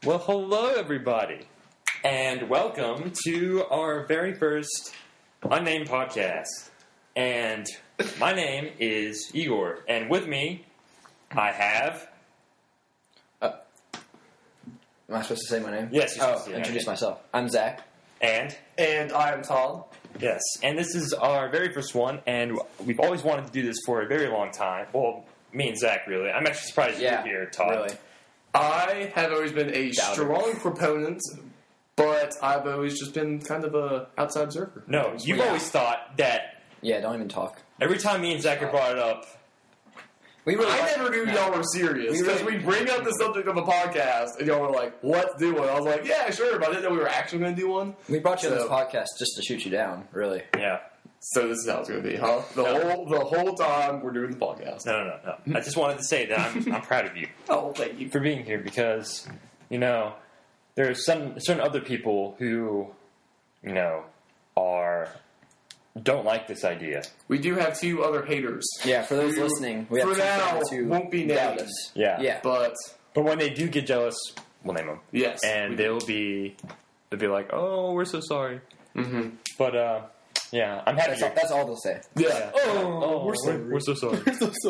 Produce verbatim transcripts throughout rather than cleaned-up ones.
Well, hello, everybody, and welcome to our very first unnamed podcast. And my name is Igor, and with me, I have... Uh, am I supposed to say my name? Yes, you're Oh, supposed to say introduce my myself. I'm Zach. And... And I am Todd. Yes, and this is our very first one, and we've always wanted to do this for a very long time. Well, me and Zach, really. I'm actually surprised Yeah, you're here, Todd. really. I have always been a Doubt it. strong proponent, but I've always just been kind of a outside observer. No, you've Yeah. always thought that Yeah, don't even talk. every time me and Zach have brought it up, We really I never knew y'all were serious, We because really- we bring up the subject of a podcast, and y'all were like, let's do one. I was like, yeah, sure, but I didn't know we were actually going to do one. We brought you on So- this podcast just to shoot you down, really. yeah. So this is how it's going to be, huh? The No. whole the whole time we're doing the podcast. No, no, no, no. I just wanted to say that I'm, I'm proud of you Oh, thank you. for being here because, you know, there's some certain other people who, you know, are don't like this idea. We do have two other haters. Yeah, for those Who, listening, we have for two now, friends who won't be doubt named. us. Yeah. Yeah. But, But when they do get jealous, we'll name them. yes. And they'll be, they'll be like, oh, we're so sorry. Mm-hmm. But, uh, yeah, I'm happy. That's all, you're- that's all they'll say. Yeah. Oh, we're, so, we're so sorry.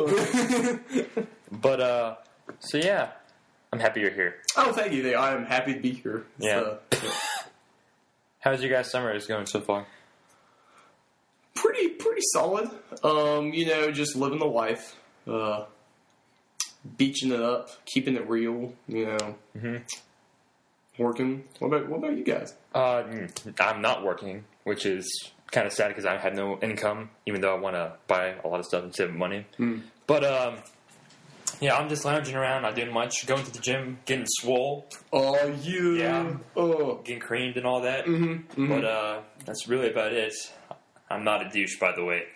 But, uh, so yeah, I'm happy you're here. Oh, thank you. I am happy to be here. It's, Yeah. uh, How's your guys' summer is going so far? pretty, pretty solid. Um, you know, just living the life, uh, beaching it up, keeping it real. You know, Mm-hmm. working. What about what about you guys? Uh, mm, I'm not working, which is kind of sad because I have no income, even though I want to buy a lot of stuff and save money. Mm. But, um, yeah, I'm just lounging around, not doing much, going to the gym, getting swole, Oh, you. Yeah. Oh. getting creamed and all that. Mm-hmm. But, uh, that's really about it. I'm not a douche, by the way.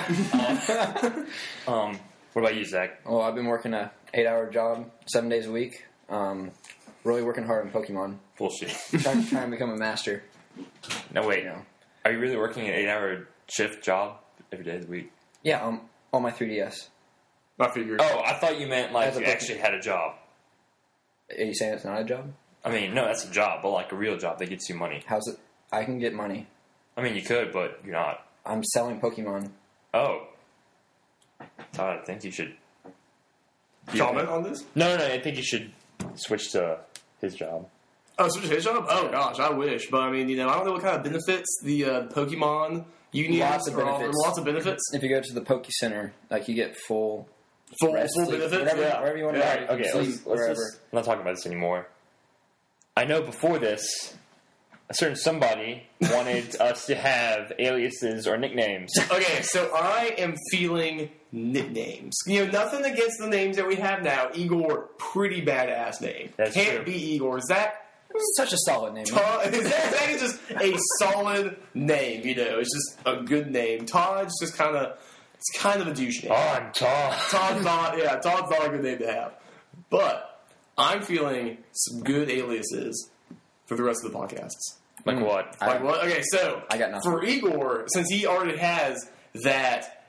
um, what about you, Zach? Well, I've been working a eight-hour job, seven days a week. Um, really working hard on Pokemon. Bullshit. trying, trying to become a master. No, wait. You know. Are you really working an eight-hour shift job every day of the week? Yeah, um, on my three D S. I figured. Oh, I thought you meant like As a you Pokemon. actually had a job. Are you saying it's not a job? I mean, no, that's a job, but like a real job that gets you money. How's it? I can get money. I mean, you could, but you're not. I'm selling Pokemon. Oh. Todd, I think you should... Comment on this? No, no, no, I think you should switch to his job. Oh, switch his job? Oh gosh, I wish, but I mean, you know, I don't know what kind of benefits the uh, Pokemon unions Lots of are offering. benefits. Lots of benefits. If you go to the Poke Center, like you get full Full, rest, full sleep, benefits. whatever, yeah. wherever you want to Yeah. go. You can Okay, sleep let's, let's wherever. just... I'm not talking about this anymore. I know before this, a certain somebody wanted us to have aliases or nicknames. Okay, so I am feeling nicknames. You know, nothing against the names that we have now. Igor, pretty badass name. That's Can't true. be Igor. Zach, Such a solid name. Todd, Zach, Zach is just a solid name. You know, it's just a good name. Todd's just kind of, it's kind of a douche name. Oh, I'm Todd. Todd's not, yeah, Todd's not a good name to have. But I'm feeling some good aliases for the rest of the podcasts. Like what? I- Like what? Okay, so I got nothing. for Igor, since he already has that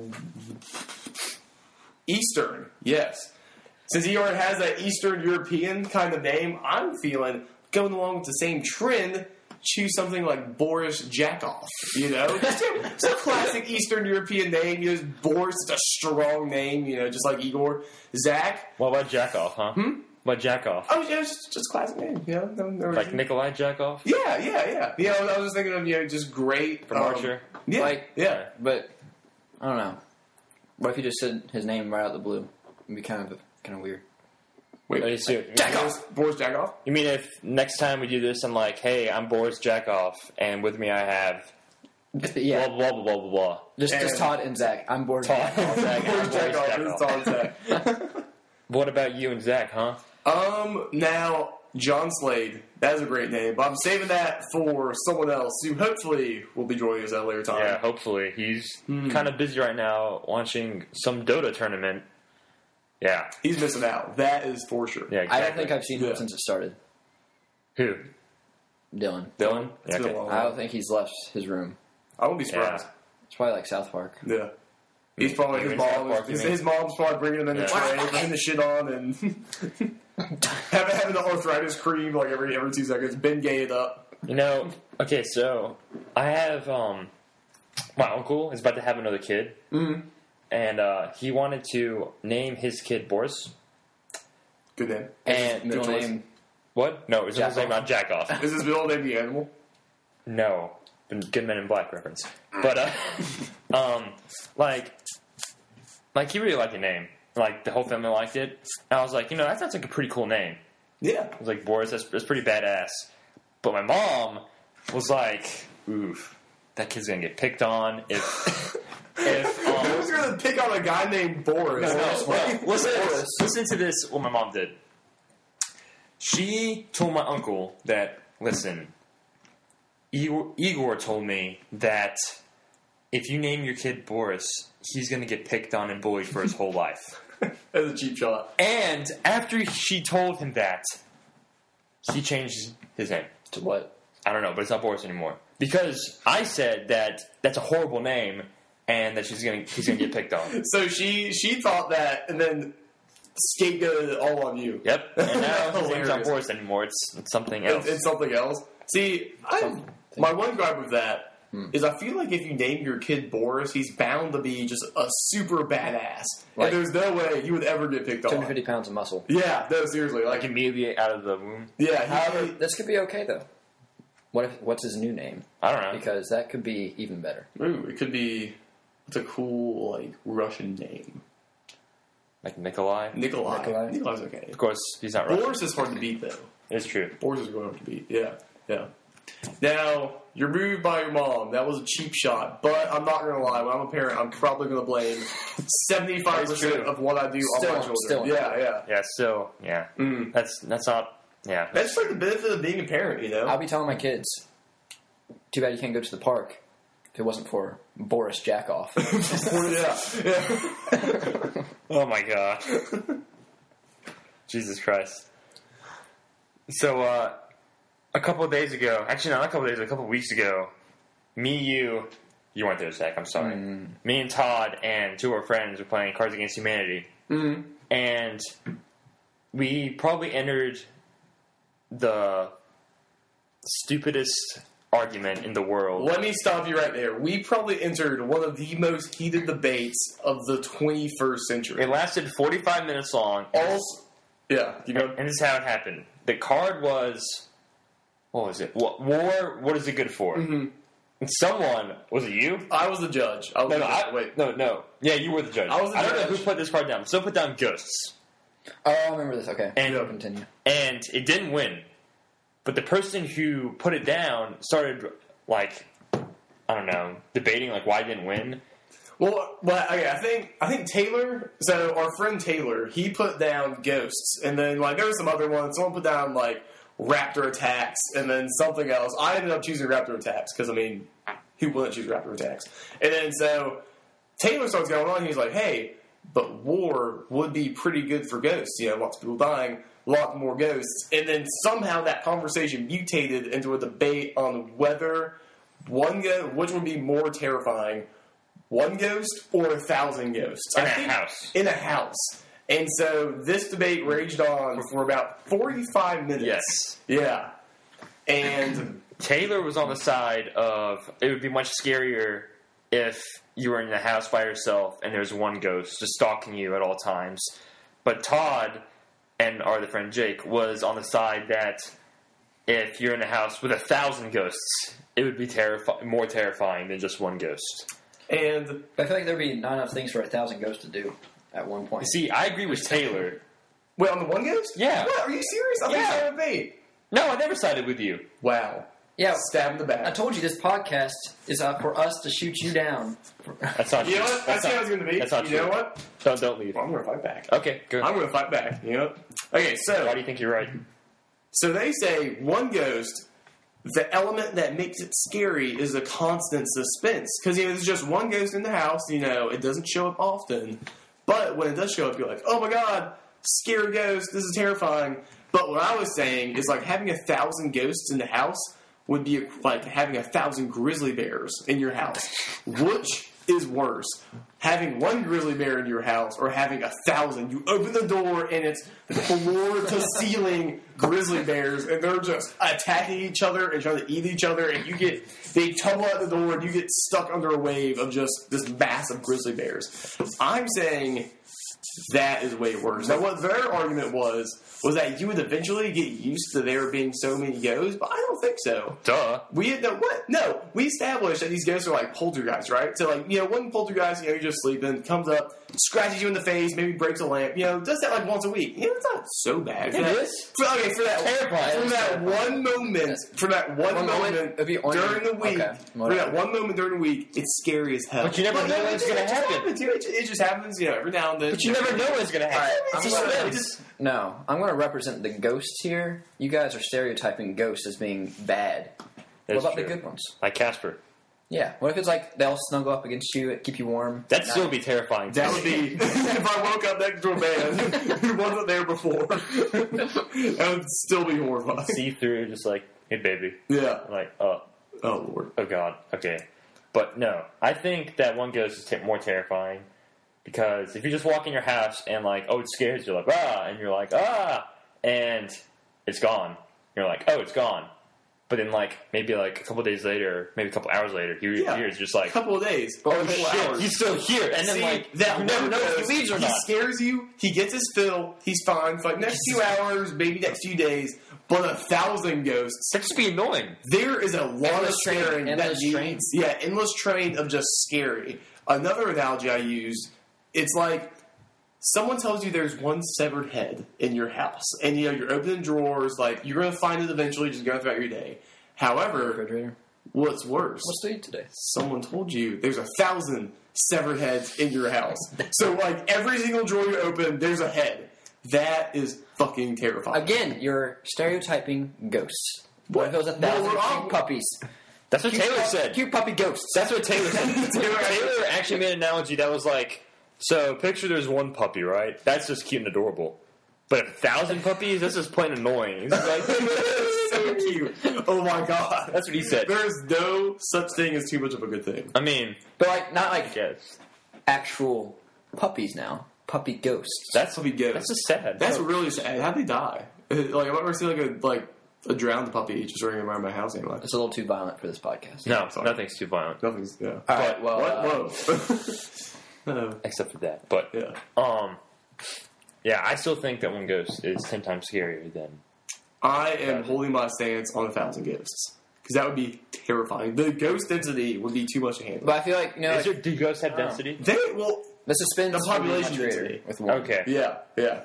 Eastern, yes, since he already has that Eastern European kind of name, I'm feeling going along with the same trend. Choose something like Boris Jackoff, you know, just a, just a classic Eastern European name. You know, Boris is a strong name, you know, just like Igor. Zach, What about Jackoff, huh? Hmm? What Jackoff? oh yeah, it's just just a classic name, you know. No, no Like reason. Nikolai Jackoff? Yeah, yeah, yeah. You know, I was just thinking of, you know, just great. From um, Archer? Yeah, Like- yeah. But I don't know. What if you just said his name right out the blue? It'd be kind of kind of weird. Wait, Are you serious? Boris, Boris Jackoff? You mean if next time we do this, I'm like, hey, I'm Boris Jackoff, and with me I have Yeah, blah, blah, blah, blah, blah, blah. just And- just Todd and Zach. I'm bored. Todd. Zach. Zach. Boris Boris Jackoff. Jackoff. This is Todd Zach. What about you and Zach, huh? Um, now, John Slade. That is a great name, but I'm saving that for someone else who hopefully will be joining us at a later time. Yeah, hopefully. He's Hmm. kind of busy right now watching some Dota tournament. Yeah. He's missing out. That is for sure. Yeah, exactly. I don't think I've seen him Yeah. since it started. Who? Dylan. Dylan? It's Yeah, been a okay. long I don't think he's left his room. I won't be surprised. It's probably like South Park. Yeah. He's probably You his in South mom. Park, you His, mean? his mom's probably bringing him in the Yeah. tray, bringing the shit on, and having, having the arthritis cream like every every two seconds. Ben Gay it up. You know, okay, so I have um, my uncle is about to have another kid, Mm-hmm. and uh, he wanted to name his kid Boris. Good name. And Middle choice. name. what? No, his Jack name Off. not Jack Off. Is his middle name the animal? No, Good Men in Black reference. But uh, um, like, like he really liked the name. Like the whole family liked it. And I was like, you know, that sounds like a pretty cool name. Yeah. I was like, Boris, that's, that's pretty badass. But my mom was like, oof, that kid's gonna get picked on if if um, Who's going to pick on a guy named Boris? no, no, Like, no. Listen, listen to this. What my mom did. She told my uncle that, listen, Igor, Igor told me that if you name your kid Boris, he's going to get picked on and bullied for his whole life. That's a cheap shot. And after she told him that, he changed his name. To what? I don't know, but it's not Boris anymore. Because I said that that's a horrible name and that she's gonna he's gonna get picked on. So she she thought that, and then scapegoated it all on you. Yep. And now his name's not Hilarious. Boris anymore. It's, it's something else. It's, it's something else. See, I, Something. my one gripe with that Hmm. is I feel like if you name your kid Boris, he's bound to be just a super badass. Like- and there's no way he would ever get picked two hundred on. fifty pounds of muscle. Yeah, no, seriously. Like, Like immediately out of the womb. yeah, However, he, this could be okay though. What if? What's his new name? I don't know. Because that could be even better. ooh, it could be, it's a cool, like, Russian name. Like Nikolai. Nikolai. Nikolai? Nikolai's okay. Of course, he's not Russian. Boris is hard to beat, though. It's true. Boris is really hard to beat. Yeah, yeah. Now, you're moved by your mom. That was a cheap shot. But I'm not going to lie. When I'm a parent, I'm probably going to blame seventy-five That's true. percent of what I do Still- on my children. still. Yeah, yeah. Yeah. So yeah, Mm. that's that's not. Yeah. That's for the benefit of being a parent, you know? I'll be telling my kids. Too bad you can't go to the park. If it wasn't for Boris Jackoff. yeah. yeah. Oh my god. Jesus Christ. So uh, a couple of days ago, actually not a couple of days, a couple of weeks ago, me, you, you weren't there, Zach. I'm sorry. Mm. Me and Todd and two of our friends were playing Cards Against Humanity, Mm. and we probably entered the stupidest argument in the world. Let me stop you right there. We probably entered one of the most heated debates of the twenty-first century. It lasted forty-five minutes long. All, yeah, you know, And this is how it happened. The card was, what was it? Wa- War, what is it good for? Mm-hmm. And someone, was it you? I was the judge. I was No, the no, judge. I, Wait. no, no. Yeah, you were the judge. I was the I don't know judge. who put this card down. So put down Ghosts. Oh, I remember this. Okay. And- Yeah, continue. And it didn't win. But the person who put it down started, like, I don't know, debating, like, why it didn't win. Well, well, okay, I think I think Taylor. So our friend Taylor, he put down Ghosts, and then like there was some other ones. Someone put down like Raptor Attacks, and then something else. I ended up choosing Raptor Attacks because I mean, who wouldn't choose Raptor Attacks? And then so Taylor starts going on. He's like, "Hey, but War would be pretty good for Ghosts. You know, lots of people dying, a lot more ghosts." And then somehow that conversation mutated into a debate on whether one go, which would be more terrifying. One ghost or a thousand ghosts? In I a think- house. In a house. And so this debate raged on for about forty-five minutes. Yes. Yeah. And Taylor was on the side of, it would be much scarier if you were in the house by yourself and there's one ghost just stalking you at all times. But Todd and our other friend Jake was on the side that if you're in a house with a thousand ghosts, it would be terrifi- more terrifying than just one ghost. and But I feel like there'd be not enough things for a thousand ghosts to do at one point. See, I agree with Taylor. wait, on the one ghost? Yeah. What? Are you serious? I think Yeah. it's on a debate. No, I never sided with you. Wow. Yeah, Stab in the back. I told you this podcast is uh, for us to shoot you down. That's not you true. know what? That's That's how not, it's going to be. that's not you know true. what? Don't, don't leave. I'm going to fight back. Okay, good. I'm going to fight back. You know? Okay, so Why do you think you're right? So they say one ghost, the element that makes it scary is a constant suspense. Because, you know, there's just one ghost in the house, you know, it doesn't show up often. But when it does show up, you're like, oh my god, scary ghost, this is terrifying. But what I was saying is like having a thousand ghosts in the house would be like having a thousand grizzly bears in your house. Which is worse? Having one grizzly bear in your house or having a thousand? You open the door and it's floor to ceiling grizzly bears and they're just attacking each other and trying to eat each other and you get, they tumble out the door and you get stuck under a wave of just this mass of grizzly bears. I'm saying that is way worse. Now, what their argument was, was that you would eventually get used to there being so many ghosts, but I don't think so. Duh. We had no, what? No, we established that these ghosts are like poltergeists, right? So, like, you know, one poltergeist, you know, you're just sleeping, comes up, scratches you in the face, maybe breaks a lamp, you know, does that like once a week. You know, it's not so bad. It For that- is. For, okay, for that, Terrifying. for that one moment, for that one, One moment, moment, it'd be only- during the week, okay, for whatever. that one moment during the week, it's scary as hell. But you never know it when it's just- gonna it just happen. happens, you know, It, it just happens, you know, every now and then. But you never know when it's going to happen. I'm It's gonna- suspense. It just- No, I'm going to represent the ghosts here. You guys are stereotyping ghosts as being bad. That's what about true. the good ones? Like Casper. Yeah. What if it's like they all snuggle up against you, keep you warm? That'd still be terrifying. That would be if I woke up next to a man who wasn't there before. That would still be horrifying. see through, just like, hey, baby. Yeah. Like, oh, Oh Lord. oh God. Okay. But no, I think that one ghost is te- more terrifying because if you just walk in your house and like, oh, it scares you, like, ah, and you're like, ah, and it's gone. You're like, oh, it's gone. But then, like, maybe like a couple days later, maybe a couple hours later, you Yeah. hear it's just A like, couple of days. oh a couple shit, hours. he's still here. And then, See, like, that you never one know if ghost, he leaves or he not. scares you. He gets his fill. He's fine for like next few hours, maybe next few days. But a thousand ghosts. That'd just be annoying. There is a lot Endless of train, scaring that endless needs, train. yeah, endless train of just scary. Another analogy I use, it's like someone tells you there's one severed head in your house, and you know you're opening drawers, like you're going to find it eventually, just going throughout your day. However, Refrigerator. what's worse? What's to eat today? Someone told you there's a thousand severed heads in your house. So, like, every single drawer you open, there's a head. That is fucking terrifying. Again, you're stereotyping ghosts. What if it was a Well, thousand we're all- cute puppies? That's what Cute Taylor pu- said. Cute puppy ghosts. That's what Taylor said. Taylor, Taylor actually made an analogy that was like, so picture there's one puppy, right? That's just cute and adorable. But a thousand puppies, that's just plain annoying. It's like, so cute. Oh my god. that's what he said. There is no such thing as too much of a good thing. I mean, But like not like yes, actual puppies now. Puppy ghosts. that's Puppy ghosts. that's just sad. That's So- really sad. How'd they die? Like, I've never seen like a like a drowned puppy just running around my house anyway. It's a little too violent for this podcast. no, Sorry. nothing's too violent Nothing's yeah. All right. Well, What? uh, Whoa. Uh, except for that. But yeah. um, yeah, I still think that one ghost is ten times scarier than. I am holding my stance on a thousand ghosts because that would be terrifying. The ghost density would be too much to handle. but I feel like you know, Is like, there, do ghosts have density? They well, the suspense the would be population much greater density. with one. Okay. yeah, yeah.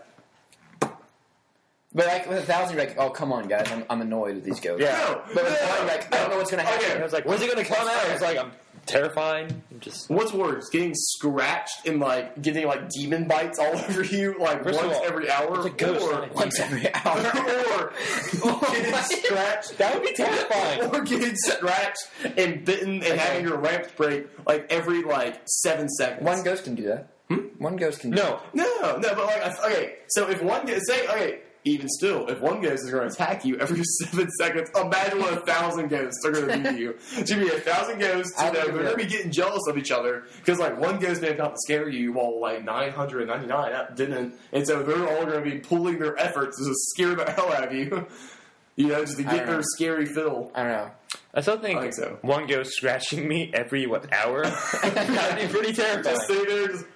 But like with a thousand, you're like, oh come on, guys, I'm, I'm annoyed with these ghosts. Yeah. No, But with no, one, you're like, I don't know what's gonna happen. Okay. I was like, when's it gonna come out? I was like, I'm terrified. I'm just. What's worse, getting scratched and like getting like demon bites all over you like First of once all, every hour, it's a ghost, or not a Once every hour. or getting scratched. That would be terrifying. Or getting scratched and bitten and having your lamps break like every like seven seconds. One ghost can do that. One ghost can do No, No, no, but like, I- okay, so if one ghost, say, okay, even still, if one ghost is going to attack you every seven seconds, imagine what a thousand ghosts are going to do to you. It's going to be a thousand ghosts, you I know, think they're that- going to be getting jealous of each other, because, like, one ghost may have come to scare you, while, like, nine hundred ninety-nine didn't, and so they're all going to be pulling their efforts to scare the hell out of you, you know, just to I get don't their know. scary fill. I don't know. I still think, I think so. one ghost scratching me every what hour that'd be pretty terrifying. Just sitting there, just,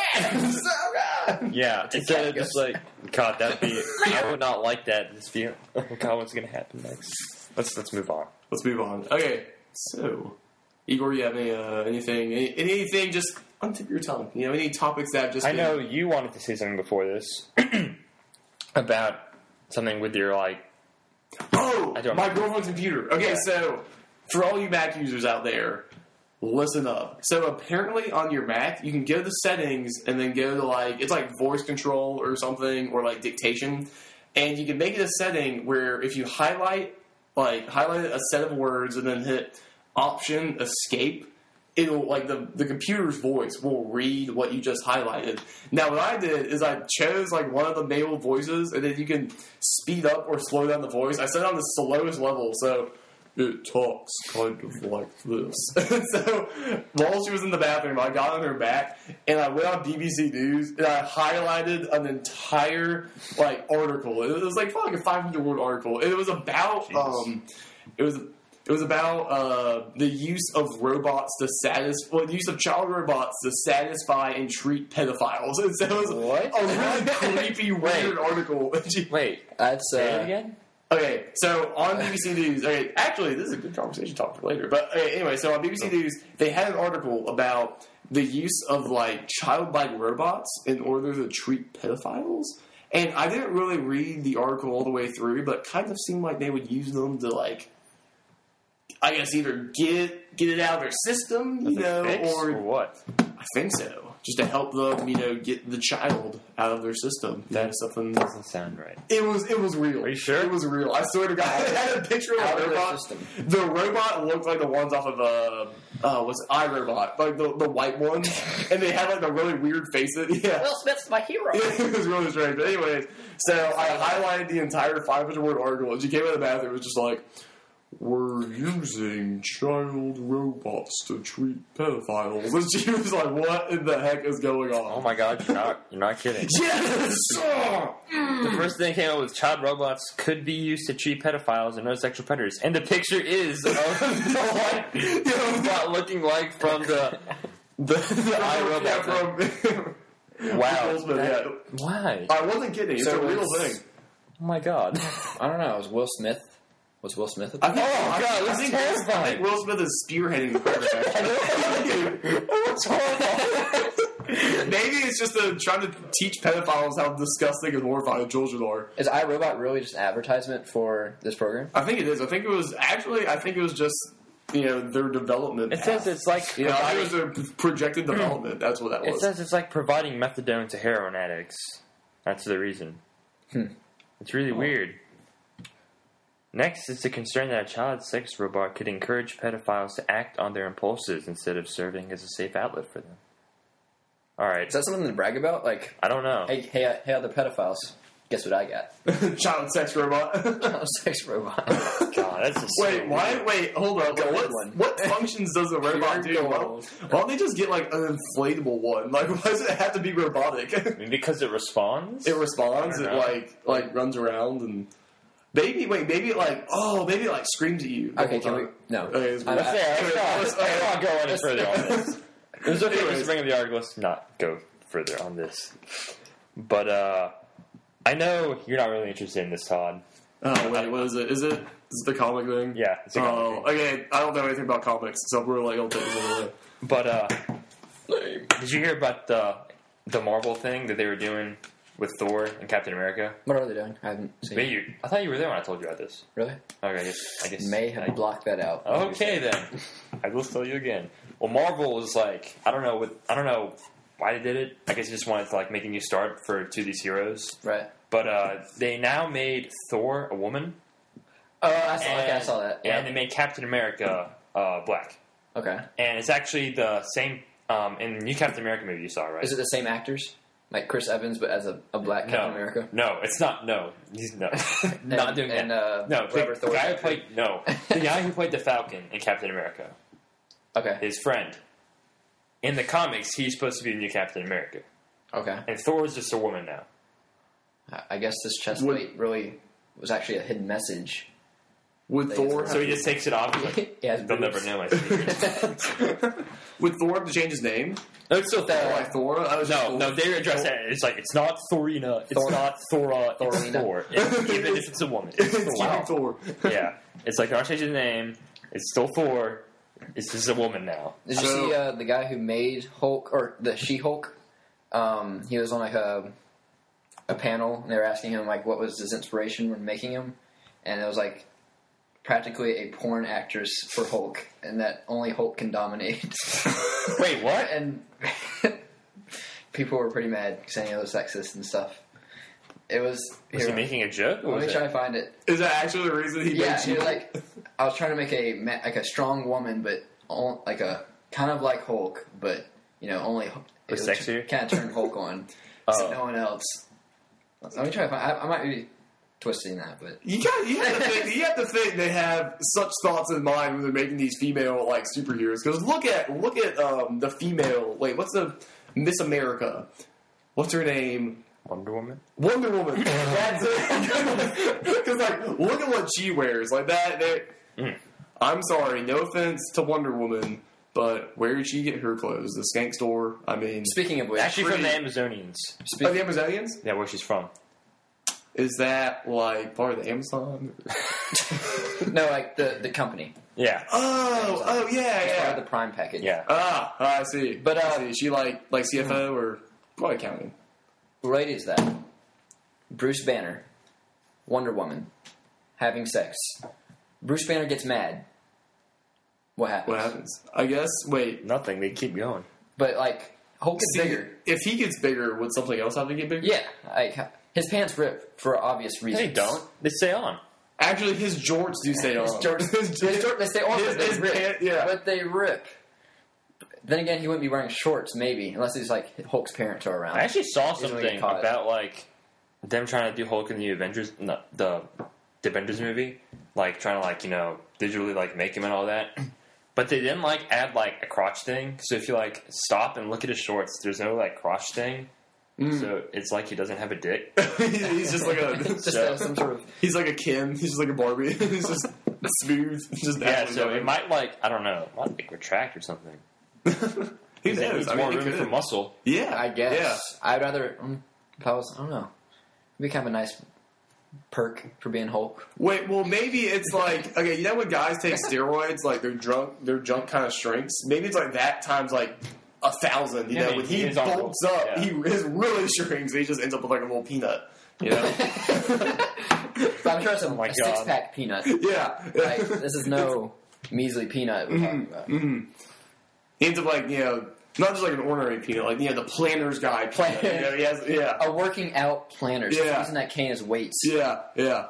Yeah, instead of cat just like, God, that'd be. I would not like that. Just be, oh God, what's gonna happen next? Let's let's move on. Let's move on. Okay, so Igor, you have any uh, anything, any, anything just on the tip of your tongue? You know, any topics that have just I been- know you wanted to say something before this about something with your like. Oh, I don't my know. girlfriend's computer. Okay, Yeah. so for all you Mac users out there, listen up. So apparently on your Mac, you can go to settings and then go to like it's like voice control or something or like dictation, and you can make it a setting where if you highlight like highlight a set of words and then hit Option Escape, it'll like the the computer's voice will read what you just highlighted. Now what I did is I chose like one of the male voices, and then you can speed up or slow down the voice. I set it on the slowest level, so it talks kind of like this. So while she was in the bathroom, I got on her back and I went on B B C News and I highlighted an entire like article. It was like like a five hundred word article. It was about Jesus. um, it was. It was about uh, the use of robots to satisfy, well, the use of child robots to satisfy and treat pedophiles. And so it was What? a really creepy, weird article. Wait, That's say it uh, again? Okay, so on B B C News, okay, actually, this is a good conversation talk for later. But okay, anyway, so on B B C News, they had an article about the use of like childlike robots in order to treat pedophiles. And I didn't really read the article all the way through, but it kind of seemed like they would use them to like, I guess either get get it out of their system, you As a know, fix or or what? I think so. Just to help them, you know, get the child out of their system. You know, That something. doesn't sound right. It was it was real. Are you sure? It was real. I swear to God. I had a picture of Out a of their robot. system. The robot looked like the ones off of uh, uh what's it, iRobot, like the the white one, and they had like a really weird face. In it. Yeah. Will Smith's my hero. It was really strange. But anyways, so I highlighted the entire five hundred word article, and she came out of the bathroom. It was just like, we're using child robots to treat pedophiles. And she was like, what in the heck is going on? Oh my god, you're not you're not kidding. Yes! The first thing that came out was child robots could be used to treat pedophiles and other sexual predators. And the picture is of the robot looking like from the the, the iRobot Yeah, thing. from Wow. Will Smith, That- yeah. Why? I wasn't kidding. It's So a real it's- thing. Oh my god. I don't know. It was Will Smith. Was Will Smith? At I the think, Oh, I, God, I, that's think, terrifying. I think Will Smith is spearheading the program. What's going on? Maybe it's just a, trying to teach pedophiles how disgusting and horrifying children are. Is iRobot really just an advertisement for this program? I think it is. I think it was actually. I think it was just you know their development. It says it's like you know I think providing, it was their projected development. That's what that it was. says it's like providing methadone to heroin addicts. That's the reason. Hmm. It's really weird. Next is the concern that a child sex robot could encourage pedophiles to act on their impulses instead of serving as a safe outlet for them. All right, Is that something to brag about? Like, I don't know. hey, hey, hey, other pedophiles, guess what I got? Child sex robot. A sex robot. God, that's just Wait, so why? weird. Wait, hold on. Gold What, one. what functions does a robot Pure do? Why, gold. why don't they just get like an inflatable one? Like, why does it have to be robotic? I mean, because it responds. It responds. I It don't know. like like runs around and maybe wait maybe it like oh maybe it like screams at you. the Okay, whole can we? time. No. Okay, it's I- weird. I- Yeah, let's not, Let's- let's not go any further on this. It was okay Anyways. just bring up the article. Let's not go further on this. But uh, I know you're not really interested in this, Todd. Oh wait, what is it? Is it is it the comic thing? Yeah, it's a Oh, comic okay. I don't know anything about comics, so we're like, I'll take this over But uh, did you hear about the the Marvel thing that they were doing with Thor and Captain America? What are they doing? I haven't seen. Wait, it. you, I thought you were there when I told you about this. Really? Okay, I guess I guess May have I, blocked that out. Okay then, I will tell you again. Well, Marvel was like, I don't know what I don't know why they did it. I guess they just wanted to like make a new start for two of these heroes. Right. But uh, they now made Thor a woman, Oh, I saw, and, okay, I saw that. and they made Captain America uh, black. Okay. And it's actually the same um, in the new Captain America movie you saw, right? Is it the same actors? Like Chris Evans, but as a, a black Captain no, America? no, it's not. No, he's no, not And- doing and, that. uh, no, the, whoever the Thor's guy who actor. played no, the guy who played the Falcon in Captain America, Okay. his friend. In the comics, he's supposed to be the new Captain America, Okay. and Thor is just a woman now. I- I guess this chest Would- plate really was actually a hidden message. Would They- Thor So he just takes it off. He's like, Yeah, they'll never know my secret. would Thor have to change his name? No, it's still Or Thor. like Thor? I was just No, Thor. no, they address that. It's like it's not Thorina. It's Thor- not Thora. It's Thorina. Thor. It's- even if it's a woman, it's It's Thor. keeping Thor. Yeah, it's like they're not changing the name. It's still Thor. It's just a woman now. Did you So- see uh, the guy who made Hulk, or the She-Hulk? Um, he was on like a a panel, and they were asking him like what was his inspiration when making him, and it was like practically a porn actress for Hulk, and that only Hulk can dominate. Wait, what? And people were pretty mad saying it was sexist and stuff. It was. Was here, he making a joke? Or let was me it? try to find it. Is that actually the reason he Yeah, made he you? was like, I was trying to make a ma- like a strong woman, but all, like a kind of like Hulk, but you know only But sexier? Kind of turned Hulk on, Oh. so no one else. Let me try to find. I, I might be twisting that, but You got you have to think you have to think they have such thoughts in mind when they're making these female like superheroes. Because look at look at um, the female. Wait, what's the Miss America? What's her name? Wonder Woman. Wonder Woman. That's it. Because like, look at what she wears. Like that. They, Mm. I'm sorry, no offense to Wonder Woman, but where did she get her clothes? The skank store. I mean, speaking of which, Actually, from the pretty- Amazonians. oh, the Amazonians. Yeah, where she's from. Is that like part of the Amazon? no, like the the company, Yeah. Oh, oh yeah, part yeah. of the Prime package. Yeah. Ah, I see. But, uh, I see. She like like C F O or probably accounting. Right is that Bruce Banner, Wonder Woman, having sex. Bruce Banner gets mad. What happens? What happens? I guess. Wait. Nothing. They keep going. But like Hulk is See, bigger. if he gets bigger, would something else have to get bigger? Yeah, like his pants rip for obvious reasons. They don't. They stay on. Actually, his jorts do stay on. His jorts, his jorts, they stay on, His- but they his rip. pant- yeah. But they rip. Then again, he wouldn't be wearing shorts, maybe, unless he's like Hulk's parents are around. I actually saw He's gonna something get caught. about like them trying to do Hulk in the Avengers, no, the the Avengers movie, like trying to like you know digitally like make him and all that. But they didn't like add like a crotch thing. So if you like stop and look at his shorts, there's no like crotch thing. Mm. So it's like he doesn't have a dick. He's just like a. It's just Yeah. uh, some sort of. He's like a Ken. He's just like a Barbie. He's just smooth. Just Yeah, absolutely so it nothing. might like I don't know, it might like retract or something. Who It knows? needs I more mean, it room for could. muscle. Yeah, I guess. Yeah. I'd rather. Um, if I was, I don't know. It'd be kind of a nice perk for being Hulk. Wait, well, maybe it's like okay. You know when guys take steroids, like their drunk, their junk kind of shrinks. Maybe it's like that times like a thousand. You Yeah, know, he- when he he is on bulks roll. up, Yeah. he his really shrinks. He just ends up with like a little peanut. You know? But I'm sure it's a, Oh my a God. six pack peanut. yeah. Like, this is no measly peanut we're talking about. Mm-hmm. He ends up like you know, not just like an ordinary peanut, like you know, the planner's guy peanut. You know, he has yeah, A working out planner. So Yeah. using that cane as weights. yeah, yeah.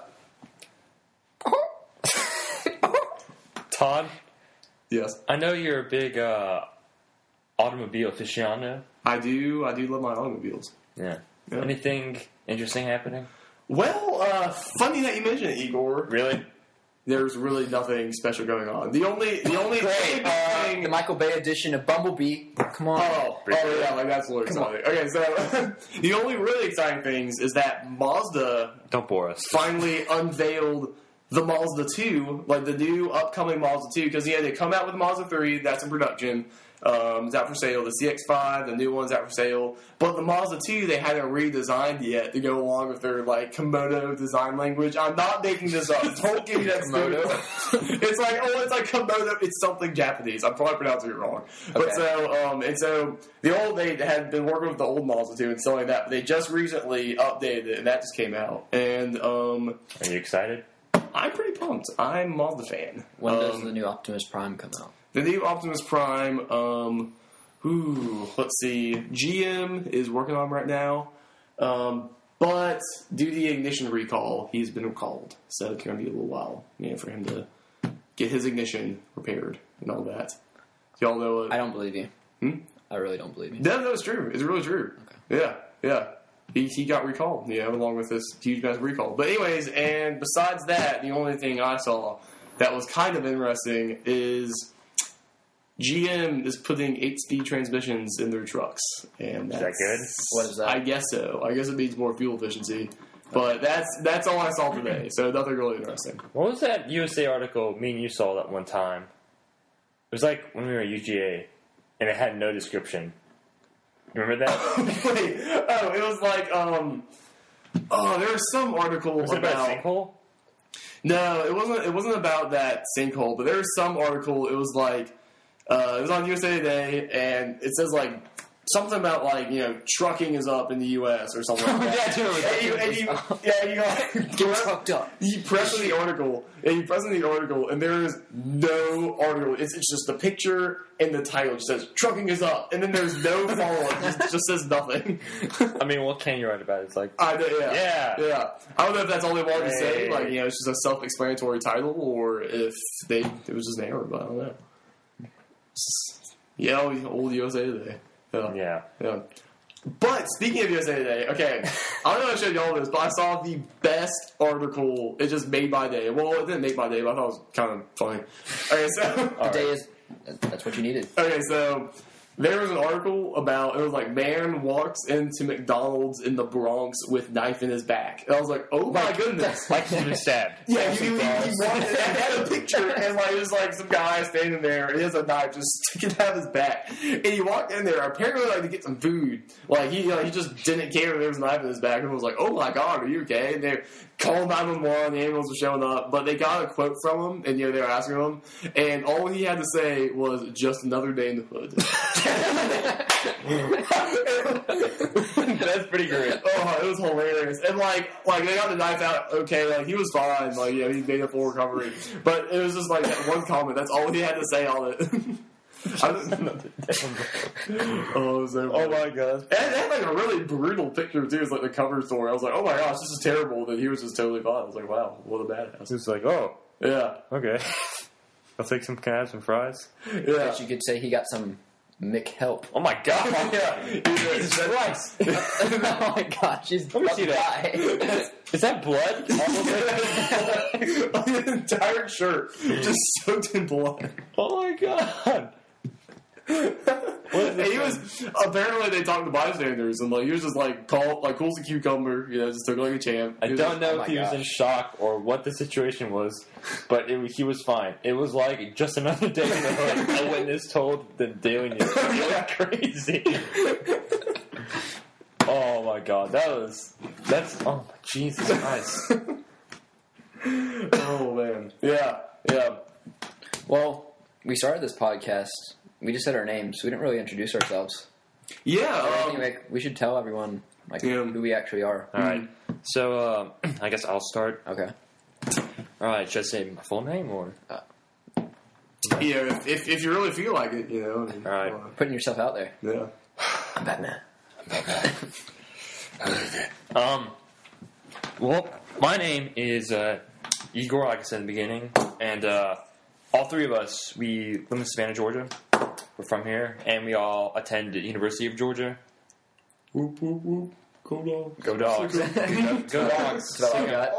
Todd, Yes, I know you're a big uh, automobile aficionado. I do. I do love my automobiles. Yeah. Yeah. Anything interesting happening? Well, uh, funny that you mention it, Igor. Really? There's really nothing special going on. The only, the only Great. thing. Uh, the Michael Bay edition of Bumblebee. Come on. Oh, oh yeah, like that's really Come on. exciting. Okay, so the only really exciting things is that Mazda Don't bore us. finally unveiled the Mazda two, like the new upcoming Mazda two, because yeah, they come out with Mazda three, that's in production. Um, it's out for sale. The C X five, the new one's out for sale. But the Mazda two, they haven't redesigned yet to go along with their like Komodo design language. I'm not making this up. Don't give me that stupid. It's like oh, it's like Komodo. It's something Japanese. I'm probably pronouncing it wrong. But Okay. so um, and so the old they had been working with the old Mazda two and stuff like that. But they just recently updated it, and that just came out. And um, Are you excited? I'm pretty pumped. I'm a Mazda fan. When does Um, the new Optimus Prime come out? the new Optimus Prime, um, ooh, let's see. G M is working on it right now. Um, but due to the ignition recall, he's been recalled. So it's going to be a little while you know, for him to get his ignition repaired and all that. Y'all know it. I don't believe you. Hmm? I really don't believe you. No, no, it's true. It's really true. Yeah, yeah. He, he got recalled, you know, along with this huge massive recall. But anyways, and besides that, the only thing I saw that was kind of interesting is G M is putting eight-speed transmissions in their trucks. And that's, that good? What is that? I guess so. I guess it means more fuel efficiency. But that's that's all I saw today, so nothing really interesting. What was that U S A article me and you saw that one time? It was like when we were at U G A, and it had no description. You remember that? Wait, oh, it was like, um, oh, there was some article Was it about about... a sinkhole? No, it wasn't. It wasn't about that sinkhole, but there was some article. It was like uh, it was on U S A Today, and it says like something about like you know trucking is up in the U S or something like that. Yeah, I do remember and you, and you, yeah, you like, Get press, fucked up. you press in the article, and you press in the article, and there is no article. It's, it's just the picture and the title. It just says trucking is up, and then there's no follow up. It just, it just says nothing. I mean, what can you write about it? It's like, I know, yeah. Yeah. Yeah. I don't know if that's all they wanted to say, Hey. like, you know, it's just a self-explanatory title, or if they it was just an error, but I don't know. It's just- yeah, old U S A Today. Yeah. yeah. Yeah. But speaking of U S A Today, okay, I don't know if I showed y'all this, but I saw the best article. It just made my day. Well, it didn't make my day, but I thought it was kind of funny. Okay, so The day is that's what you needed. okay, so there was an article about it was like man walks into McDonald's in the Bronx with knife in his back. And I was like, oh my goodness. Like he's been stabbed. Yeah, he, he, he, walked in, and had a picture, and like there's like some guy standing there, and he has a knife just sticking out of his back. And he walked in there apparently like to get some food. Like he, like, he just didn't care there was a knife in his back, and was like, "Oh my god, are you okay?" And they called nine one one. The ambulance was showing up, but they got a quote from him, and you know they were asking him, and all he had to say was, "Just another day in the hood." That's pretty great. Oh, it was hilarious. And like, like they got the knife out. Okay, like he was fine. Like, you know, he made a full recovery. But it was just like that one comment. That's all he had to say on it. I just, oh, it was so Oh funny. my god. And it had like a really brutal picture too. It's like the cover story. I was like, oh my gosh, this is terrible. That he was just totally fine. I was like, wow, what a badass. It's like, oh, Yeah, okay. I'll take some. Can I have some fries? yeah. But you could say he got some Mick help. Oh my god. Yeah. Jesus Christ. Oh my god, she's Let me see that. that. Is that blood? The entire shirt just soaked in blood. Oh my god. And he was apparently they talked to bystanders and like he was just like call like cool as a cucumber, you know, just took it like a champ. I He was don't just- know oh if my he was in gosh. shock or what the situation was, but it, was- he was fine. It was like just another day in the hood. A witness told the Daily News. It was crazy. Oh my god, that was that's oh my Jesus Christ. Oh man, yeah, yeah. Well, we started this podcast. We just said our names. We didn't really introduce ourselves. Yeah, I um, think like, we should tell everyone like Yeah. who we actually are. All right, so um, I guess I'll start. Okay. All right, should I say my full name or? you know, if, if if you really feel like it, you know. I mean, All right. uh, Putting yourself out there. yeah. I'm Batman. Um, well, my name is uh, Igor, like I said in the beginning, and uh, all three of us, we live in Savannah, Georgia. We're from here, and we all attend the University of Georgia. Whoop whoop whoop. Go dogs. Go dogs. go, go dogs. That's all I got.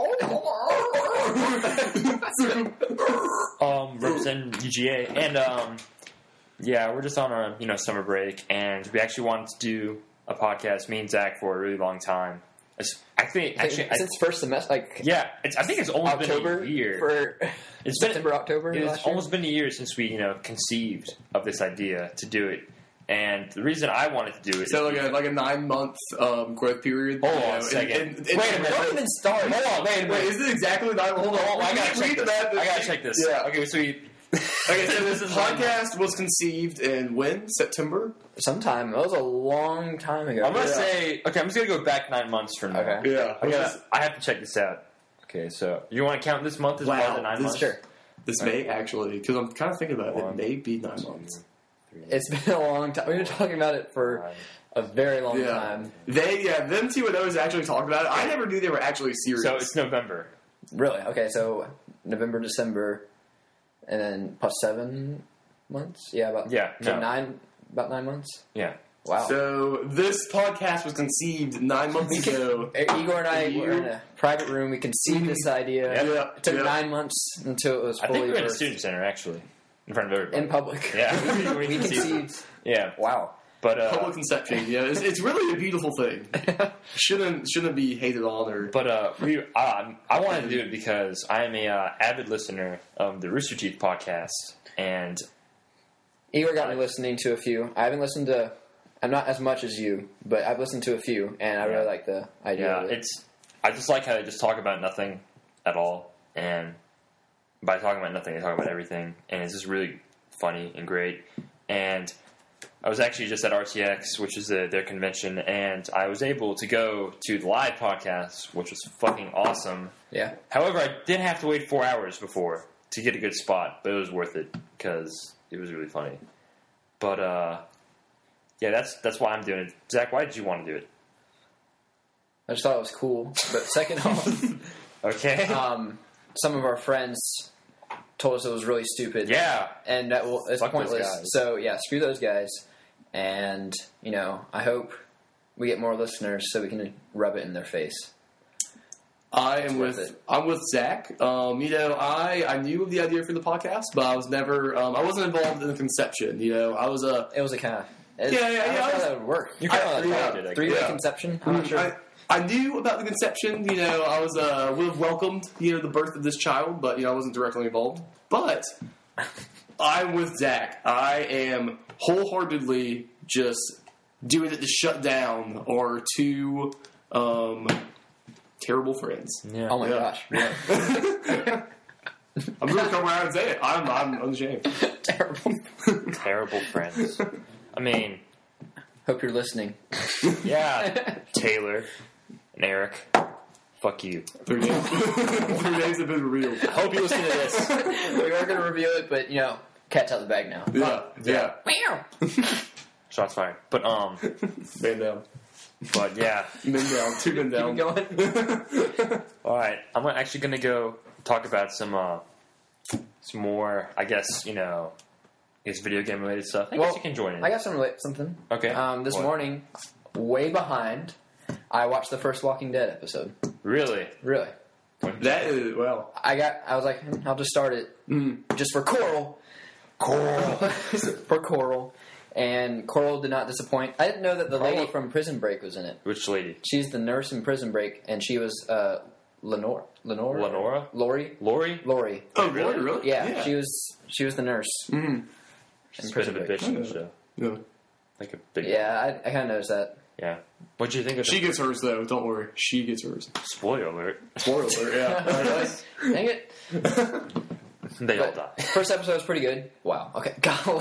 Um, representing U G A, and um, yeah, we're just on our you know summer break, and we actually wanted to do a podcast, me and Zach, for a really long time. It's, I think actually, I, Since first semester, like yeah, it's, I think it's almost October been a year. for It's been September, October. It's last year? almost been a year since we, you know, conceived of this idea to do it. And the reason I wanted to do it So is like a like a nine month um, growth period. Hold you on know, a and- second. and- and- Wait a minute. Don't even start. Hold on, wait a minute. Wait, is it exactly nine? Hold on, Hold on, I gotta We check need this. that. I gotta check this. Yeah. Okay, so we. Okay, so this podcast was conceived in when? September? Sometime. That was a long time ago. I'm gonna Yeah. say. Okay, I'm just gonna go back nine months from now. Okay. Yeah. I gotta. I have to check this out. Okay, so you want to count this month as Wow, more than nine this- months? Sure. This may actually, because I'm kind of thinking about it, One, it may be nine months. Three, It's been a long time. We've been talking about it for five. a very long Yeah. time. They, yeah, them two of those actually talked about it. I never knew they were actually serious. So it's November. Really? Okay, so November, December, and then plus seven months? Yeah, about Yeah, so no. nine about nine months? Yeah. Wow. So this podcast was conceived nine months ago. Igor and I You- were in a private room. We conceived this idea. Yeah, It took yeah. nine months until it was I fully think we're in a birthed. student center actually, in front of everybody. in public. Yeah. we conceived. Yeah, Wow. but uh, Public conception, yeah, it's, it's really a beautiful thing. Shouldn't shouldn't be hated on or. But uh, we, uh, I wanted to do it because I am a uh, avid listener of the Rooster Teeth podcast, and Igor got me listening to a few. I haven't listened to, I'm not as much as you, but I've listened to a few, and I really like the idea yeah, of it. it's I just like how they just talk about nothing at all, and by talking about nothing, they talk about everything, and it's just really funny and great. And I was actually just at R T X, which is the, their convention, and I was able to go to the live podcast, which was fucking awesome. Yeah. However, I did have to wait four hours before to get a good spot, but it was worth it because it was really funny. But uh, yeah, that's that's why I'm doing it. Zach, why did you want to do it? I just thought it was cool. But second off, Okay. um, some of our friends told us it was really stupid. yeah. And that will, it's Fuck those pointless. guys. So, yeah, screw those guys. And, you know, I hope we get more listeners, so we can rub it in their face. I am worth with it. I'm with Zach. Um, you know, I, I knew of the idea for the podcast, but I was never um, I wasn't involved in the conception. You know, I was a It was a kind of Yeah, yeah, I don't yeah, know I how was- that would work. You I kinda don't know, thought like, it, I three-way guess. conception. I'm not sure. I, I knew about the conception. You know, I was uh, would have welcomed you know the birth of this child, but you know I wasn't directly involved. But I'm with Zach. I am wholeheartedly just doing it to shut down our two um, terrible friends. Yeah. Oh my Yeah. gosh! Really? I'm going to come around and say it. I'm, I'm unashamed. Terrible. Terrible friends. I mean, Hope you're listening. yeah, Taylor and Eric. Fuck you. Their names, their names have been revealed. Hope you listen to this. We are going to reveal it, but you know, cat's out the bag now. Yeah, yeah. Meow. Shots fired. But um, Man down. but yeah. Men down. Two men Keep down. it going. All right, I'm actually gonna go talk about some uh, some more. I guess you know, I guess video game related stuff. I Well, guess you can join in. I got some rela- something. Okay. Um, this What? morning, way behind, I watched the first Walking Dead episode. Really? Really. That is, well. I got. I was like, hmm, I'll just start it Mm. just for Coral. Coral. For Coral. And Coral did not disappoint. I didn't know that the lady Coral- from Prison Break was in it. Which lady? She's the nurse in Prison Break, and she was uh, Lenore. Lenore? Lenora? Lori? Lori? Lori. Oh, Really? really? Really? Yeah, she was she was the nurse. Mm. She's a bit Prison of a Break. bitch in the show. Yeah. Like a big. Yeah, I, I kind of noticed that. Yeah. What'd you think of She the gets hers, though. Don't worry. She gets hers. spoiler alert? Spoiler alert, yeah. Dang it. They all But die. first episode was pretty good. Wow. Okay.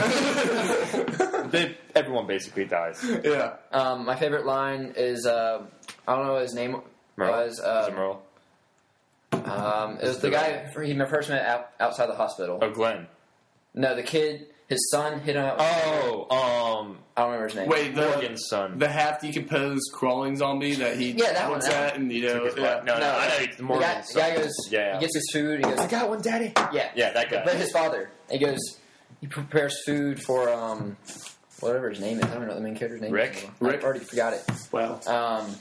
They, everyone basically dies. yeah. um, my favorite line is uh, I don't know what his name Merle? was. Is Uh, it Merle? um, it was the guy he first met out, outside the hospital. Oh, Glenn. No, the kid. His son hit him out. Oh, um, I don't remember his name. Wait, the, Morgan's son. the half decomposed crawling zombie that he Yeah, that one, looks that at, and you know, Took his yeah. life. No, no, I know it's The guy, Morgan's the guy son. goes. Yeah, yeah. He gets his food. He goes. got one, Daddy. Yeah. Yeah, that guy. But his father. He goes. He prepares food for um, whatever his name is. I don't know what the main character's name Rick? is. anymore. Rick? I already forgot it. Wow. Um,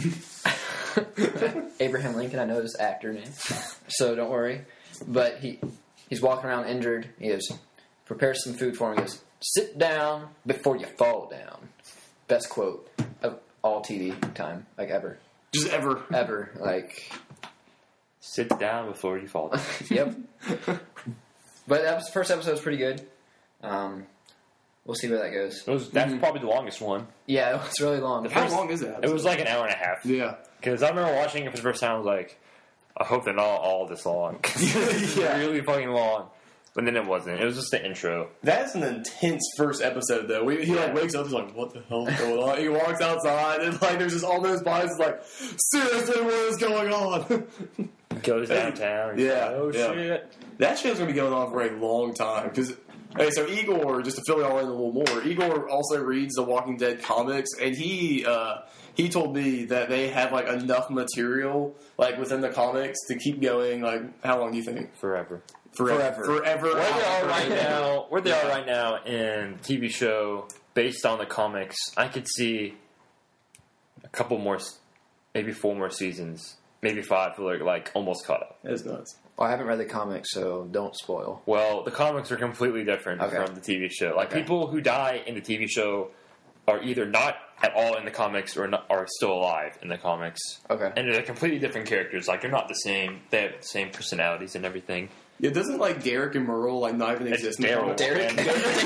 Abraham Lincoln, I know his actor name, so don't worry. But he he's walking around injured. He goes, prepares some food for him. He goes, sit down before you fall down. Best quote of all T V time, like ever, Just ever. ever. Like, Sit down before you fall down. yep. But that was, the first episode was pretty good. Um, we'll see where that goes. It was, that's probably the longest one. Yeah, it was really long. How long is that? It was like an hour and a half. Yeah. Because I remember watching it for the first time, I was like, I hope they're not all this long. It's Yeah. really fucking long. But then it wasn't. It was just the intro. That's an intense first episode, though. We, he like wakes up, he's like, "What the hell is going on?" He walks outside, and like there's just all those bodies. It's like, seriously, what is going on? Goes downtown. He's Yeah, like, oh yeah. shit. That show's gonna be going on for a long time. Because, okay, so Igor, just to fill it all in a little more, Igor also reads the Walking Dead comics, and he uh, he told me that they have like enough material like within the comics to keep going. Like, how long do you think? Forever. Forever. Forever. Where they are right Forever. now, where they Yeah. are right now in T V show based on the comics, I could see a couple more, s- maybe four more seasons, maybe five. For like, like almost caught up. That's nuts. Well, I haven't read the comics, so don't spoil. Well, the comics are completely different Okay. from the T V show. Like Okay. people who die in the T V show are either not at all in the comics or not, are still alive in the comics. Okay. And they're completely different characters. Like they're not the same. They have the same personalities and everything. Yeah, doesn't like Derek and Merle like not even It's exist in the Daryl. comics? Derek.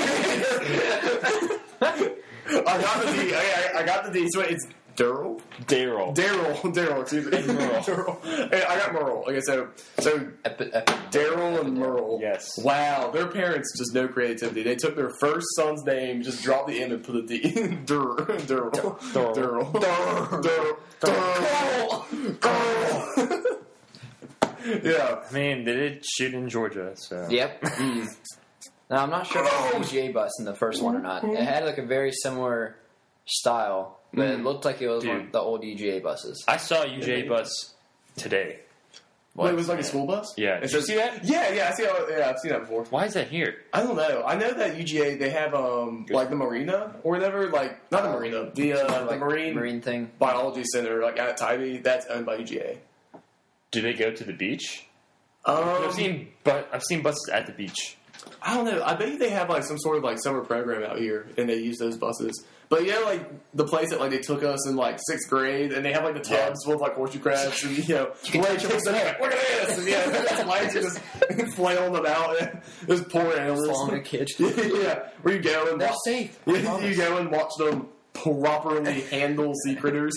I got the D. I, I got the D. So wait, it's Daryl. Daryl. Daryl. Daryl. Excuse me. Merle. Daryl. Hey, I got Merle. Okay, so so Epi- epi- Daryl and Merle. Yes. Wow, their parents just no creativity. They took their first son's name, just dropped the M and put a D. Dur. Daryl. Daryl. Daryl. Daryl. Daryl. Yeah. I mean, they did shoot in Georgia, so Yep. Now, I'm not sure if it was a G A bus in the first one or not. It had like a very similar style, but it looked like it was one Dude. of the old U G A buses. I saw a U J bus today. Wait, it was like a school bus? Yeah. Did you see that? Yeah, yeah, I see. How, yeah, I've seen that before. Why is that here? I don't know. I know that U G A they have um like the marina or whatever, like not the marina, the uh, like the marine marine thing. biology center like at Tybee. That's owned by U G A. Do they go to the beach? Um, I've seen, but I've seen buses at the beach. I don't know. I bet they have like some sort of like summer program out here, and they use those buses. But yeah, like the place that like they took us in like sixth grade, and they have like the tubs full of like horseshoe crabs, and you know, you like, look at this, and yeah, there's lights are just flailing them out, and there's poor animals. Falling kids. Yeah, where you go and They're watch, safe. Yeah, you go and watch them properly handle sea critters.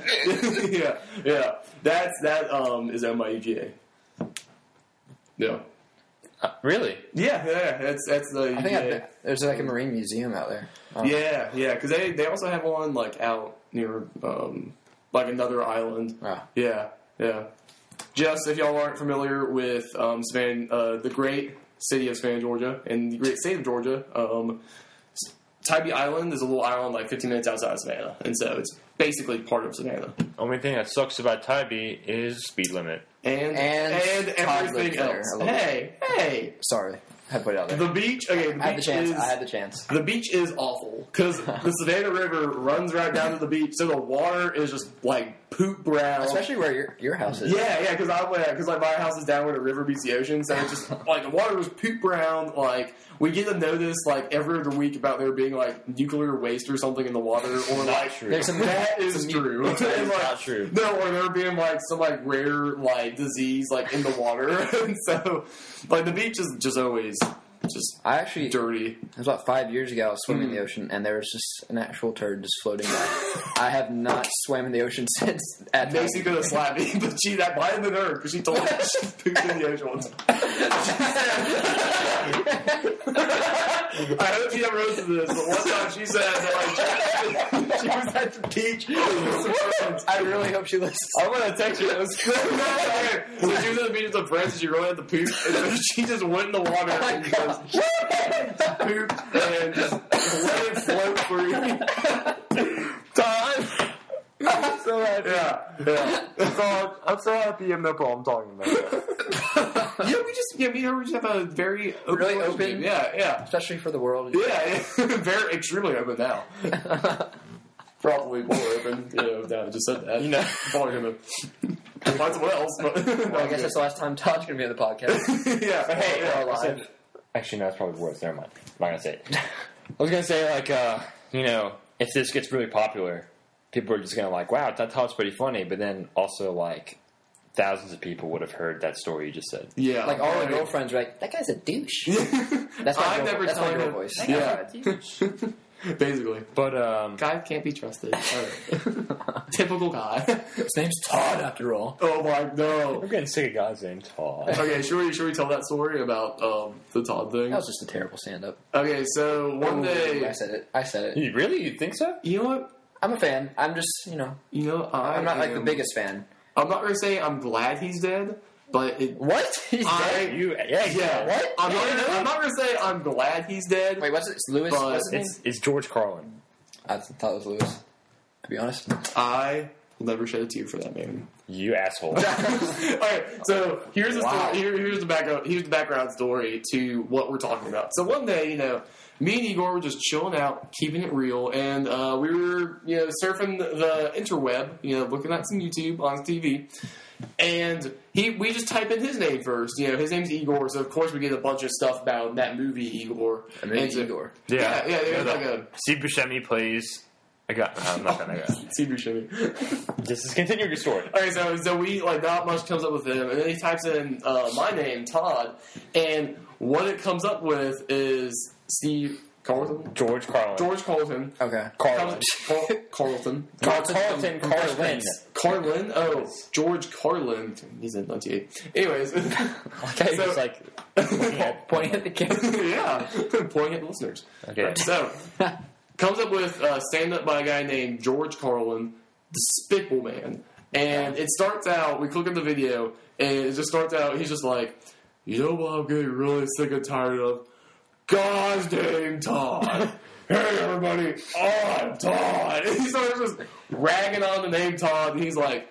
yeah, yeah, that's that um is owned by U G A. Yeah. Uh, really? Yeah, yeah, that's that's the. I think I've been, there's like a marine museum out there. Um, Yeah, yeah, because they, they also have one like out near um, like another island. Wow. Yeah, yeah. Just if y'all aren't familiar with um, Savannah, uh, the great city of Savannah, Georgia, and the great state of Georgia, um, Tybee Island is a little island like fifteen minutes outside of Savannah, and so it's basically part of Savannah. Only thing that sucks about Tybee is speed limit. And And and Todd everything lives there. else. I love Hey, hey. Sorry, I had to put it out there. The beach. Okay, the I had the beach chance. is. I had the chance. The beach is awful because the Savannah River runs right down to the beach, so the water is just like poop brown. Especially where your your house is. Yeah, yeah, because I went because like my house is down where the river meets the ocean, so it's just like the water was poop brown. Like we get a notice like every other week about there being like nuclear waste or something in the water, or like true. There's some that is some- true. That is And, like, not true. No, or there being like some like rare like disease like in the water, and so like the beach is just always just I actually dirty. It was about five years ago. I was swimming in Mm. the ocean, and there was just an actual turd just floating by. I have not swam in the ocean since. At Macy could have slapped me, but she that might have been her because she told me she pooped in the ocean once. I hope she never listens to this, but one time she said that like she, she was at the beach with some friends. I really hope she listens. I'm gonna text you. It was so she was at the beach with some friends and she really had to poop, and so she just went in the water and just pooped and just let it float free. Time. I'm so happy. Yeah, yeah. So, I'm so happy. I'm no problem talking about that. yeah, we just yeah, me and her just have a very open Really relationship. open? Yeah, yeah, Especially for the world. yeah. yeah. very extremely open now. Probably more open. You know, now I just said that. You know. Probably gonna find someone else. But Well, I guess that's the last time Todd's going to be on the podcast. yeah. But hey, yeah, I said- actually, no, that's probably worse. Never mind. I'm not gonna say it. I was gonna say like, uh, you know, if this gets really popular, people are just gonna like, wow, that Todd's pretty funny. But then also like, thousands of people would have heard that story you just said. yeah. Like all the right. girlfriends were like, "That guy's a douche." That's my I've girl, never that's my told girl him- voice. Yeah. Basically. But um, Guys can't be trusted. Right. Typical guy. His name's Todd, after all. Oh my no. I'm getting sick of guys named Todd. Okay, should we should we tell that story about um, the Todd thing? That was just a terrible stand-up. Okay, so one Ooh, day, I said it. I said it. You really? You think so? you know what? I'm a fan. I'm just, you know, You know, I I'm not like the am- biggest fan. I'm not gonna say I'm glad he's dead, but it. What? He's I- dead? You? Yeah. Yeah, What? I'm not. Yeah, Gonna, no. I'm not gonna say I'm glad he's dead. Wait, what's it? It's Lewis? But What's his It's name? it's George Carlin. I thought it was Lewis, to be honest. I will never shed a tear for that man. You asshole. Alright, so here's the Wow. story. Here, here's the background. Here's the background story to what we're talking about. So one day, you know, me and Igor were just chilling out, keeping it real, and uh, we were, you know, surfing the, the interweb, you know, looking at some YouTube on T V, and he, we just type in his name first. You know, his name's Igor, so of course we get a bunch of stuff about that movie Igor. I mean, And so- Igor. Yeah, yeah, there's like a Steve Buscemi plays. I got. I'm not gonna go. Steve Buscemi. Just is continue your story. Okay, so so we like not much comes up with him, and then he types in uh, my name, Todd, and what it comes up with is Steve Carlton, George Carlin. George Carlton, Okay. Carlin. Carl- Carlton, Carlton. Carlton. Carlin. Carlin. Oh, George Carlin. He's in ninety-eight. Anyways, Okay, So- just like looking at- Pointing at the camera. yeah, pointing at the listeners. Okay. So comes up with uh, stand up by a guy named George Carlin, Despicable Man. And it starts out, we click on the video, and it just starts out, he's just like, you know what I'm getting really sick and tired of? God's dang Todd. Hey everybody, I'm Todd. And he starts just ragging on the name Todd, and he's like,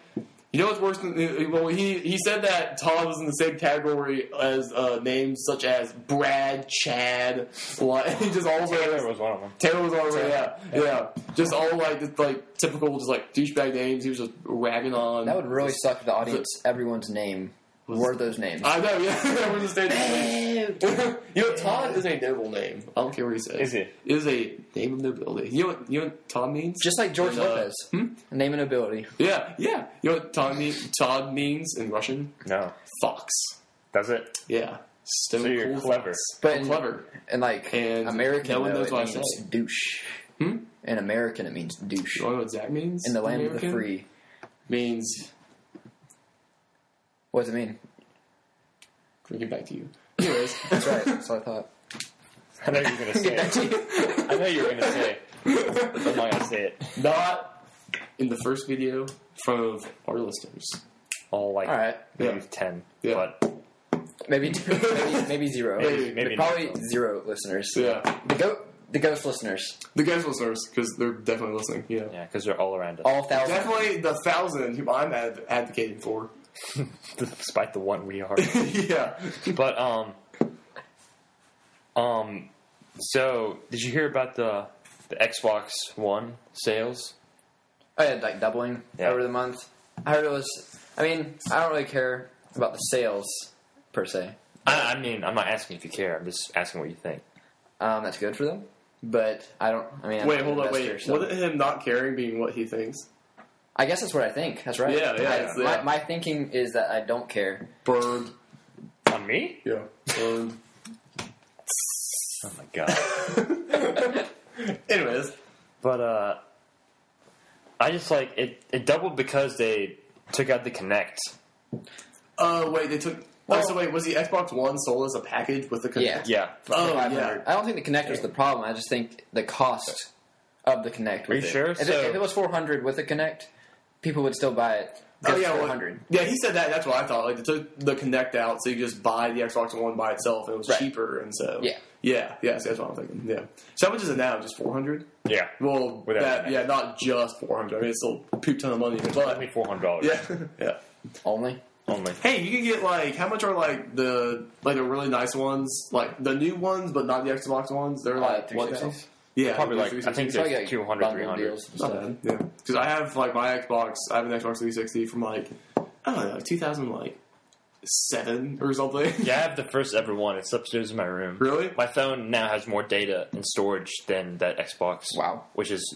You know what's worse than well, he he said that Todd was in the same category as uh, names such as Brad, Chad, like just all Taylor those. was one of them. Taylor was on yeah, yeah, yeah, just all like just, like typical just like douchebag names. He was just ragging on. That would really suck to the audience. Everyone's name were those names. I know, yeah. We're just saying. You know, Todd is a noble name. I don't care what he says. Is it? It is a name of nobility. You know what? You know what Todd means? Just like George And, uh, Lopez. hmm? A name and ability. Yeah, yeah. You know what Todd, mean, Todd means in Russian? No. Fox. Does it? Yeah. Stone So you're Cold clever. Fox. But I'm in- clever. And like And American, no one though, knows it what I means say. douche. Hmm? In American, it means douche. You want to know what Zach means? In the land of the American? free. Means. What does it mean? Bring it back to you. Anyways. That's right. That's what I thought. I know you were going to say it. I know you were going to say it. I'm not going to say it. Not in the first video in front of our listeners. All like All right. maybe Yeah. ten. Yeah. But Maybe maybe, maybe zero. Maybe- maybe Probably not. zero listeners. Yeah. The go the ghost listeners. The guys listeners, because they're definitely listening. Yeah. Yeah, because they're all around us. All thousand. Definitely the thousand who I'm ad- advocating for. Despite the one we are. Yeah. But, um... Um... So, did you hear about the the Xbox One sales? I had like doubling Yeah. over the month. I heard it was. I mean, I don't really care about the sales per se. I, I mean, I'm not asking if you care. I'm just asking what you think. Um, that's good for them, but I don't. I mean, I'm Wait, an hold on, investor, wait. so- Wouldn't him not caring being what he thinks? I guess that's what I think. That's right. Yeah, yeah, I- it's- my, yeah. my thinking is that I don't care. Burned. On me? Yeah. Burned. Oh my god. Anyways. But, uh... I just, like, it, it doubled because they took out the Kinect. Uh, wait, they took... Oh, so wait, was the Xbox One sold as a package with the Kinect? Yeah. Yeah. Oh, five yeah. hundred. I don't think the Kinect was the problem. I just think the cost of the Kinect. With you it. sure? If, it, So- if it was four hundred with the Kinect, people would still buy it. Oh, Just yeah, four well, hundred. yeah, he said that. That's what I thought. Like, they took the Kinect out, so you just buy the Xbox One by itself, and it was Right. cheaper, and so... Yeah. Yeah, yeah, so that's what I'm thinking. Yeah. So how much is it now? Just four hundred? Yeah. Well, Without that, Kinect. yeah, not just four hundred. I mean, it's still a poop ton of money, but... Only four hundred dollars. Yeah, yeah. Only. Only. Hey, you can get like how much are like the like the really nice ones, like the new ones, but not the Xbox ones. They're like what now? three sixties. Yeah, Probably the like, I think three sixties. Probably they're like two hundred, bundle three hundred. deals and Not stuff. bad, yeah. Because I have like my Xbox, I have an Xbox three sixty from like I don't know, two thousand like seven or something. Yeah, I have the first ever one. It's upstairs in my room. Really? My phone now has more data and storage than that Xbox. Wow. Which is...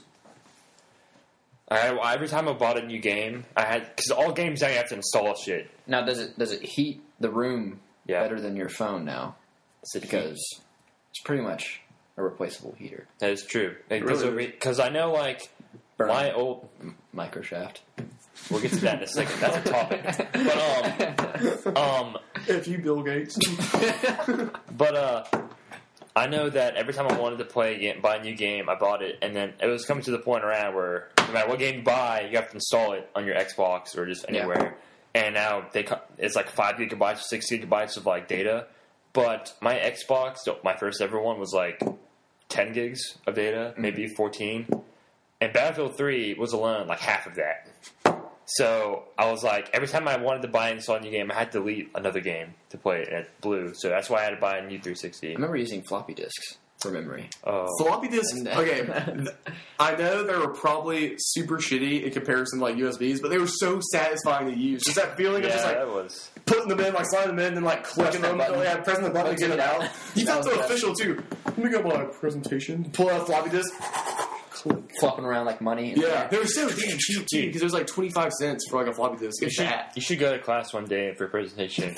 I, every time I bought a new game, I had... Because all games now you have to install shit. Now, does it does it heat the room Yeah. better than your phone now? It's a Because it's pretty much a replaceable heater. That is true. Really? Because I know, like, Burn. my old... Microshaft. We'll get to that in a second. That's a topic. But, um... um If you Bill Gates. But uh, I know that every time I wanted to play a game, buy a new game, I bought it, and then it was coming to the point around where no matter what game you buy, you have to install it on your Xbox or just anywhere. And now they co- it's like five gigabytes or six gigabytes of like data. But my Xbox, my first ever one, was like ten gigs of data, maybe fourteen. And Battlefield three was alone like half of that. So I was like, every time I wanted to buy and install a new game, I had to delete another game to play it at Blue. So that's why I had to buy a new three sixty. I remember using floppy disks for memory. Oh, Floppy disks. And- Okay, I know they were probably super shitty in comparison to like U S Bs, but they were so satisfying to use. Just that feeling yeah, of just like that was. putting them in, like sliding them in, and like clicking Pressing them. the button. Yeah, pressing the button to get it out. You That felt was so the best. official too. Let me go my presentation. Pull out a floppy disk. Click. Flopping around like money. Yeah, they were so damn cheap too because it was like twenty five cents for like a floppy disk. You It's should, that. you should go to class one day for a presentation.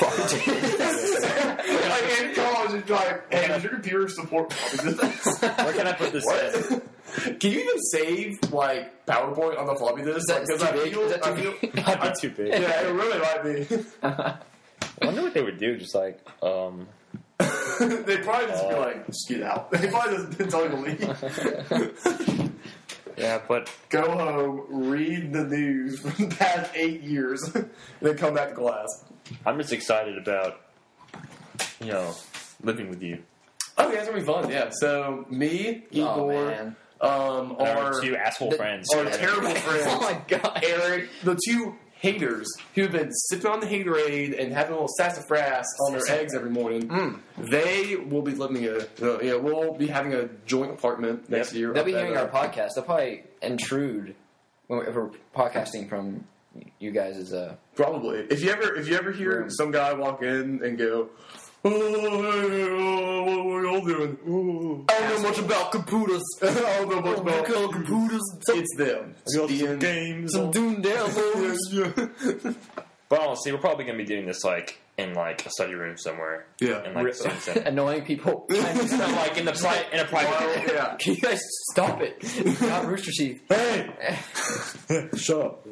Like in college, it's like, hey, does your computer support floppy disks? Where can I put this in? What? Can you even save like PowerPoint on the floppy disk? Is that Because too I big? feel, Is that I too feel, big? Might be too big. yeah, it really might be. I wonder what they would do. Just like, um, They probably just be Uh, like, just get out. They probably just didn't tell you to leave. yeah, but Go home, read the news for the past eight years, and then come back to class. I'm just excited about, you know, living with you. Oh, yeah, it's gonna be fun. Yeah. So me, Oh, Igor, man. um, Our are two asshole the- friends. our Yeah. terrible friends. Oh my god. Eric, the two haters who have been sipping on the haterade and having a little sassafras on their eggs every morning, Mm. they will be living a, uh, you know, we'll be having a joint apartment next Yep. year. They'll up be at, hearing uh, our podcast. They'll probably intrude when- if we're podcasting from you guys' uh, Probably. If you ever if you ever hear Room. some guy walk in and go, "Oh, hey, oh, what are y'all doing? Oh, I don't know much about computers. I don't know much about computers." It's them. Being- games. some doom downloads. Yeah. But honestly, we're probably going to be doing this like in like a study room somewhere. Yeah. In like Re- Simpson. Annoying people. It's not like in the pri- in a private. Yeah. Can you guys stop it? Not Rooster Teeth. Hey, shut up.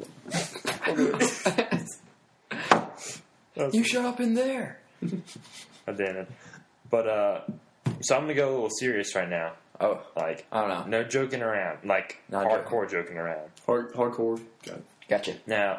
You shut up in there. God damn it. But uh, so I'm gonna go a little serious right now. Oh, Like, I don't know. no joking around. Like Not hardcore joking around. Hard, hardcore. Got it. Gotcha. Now,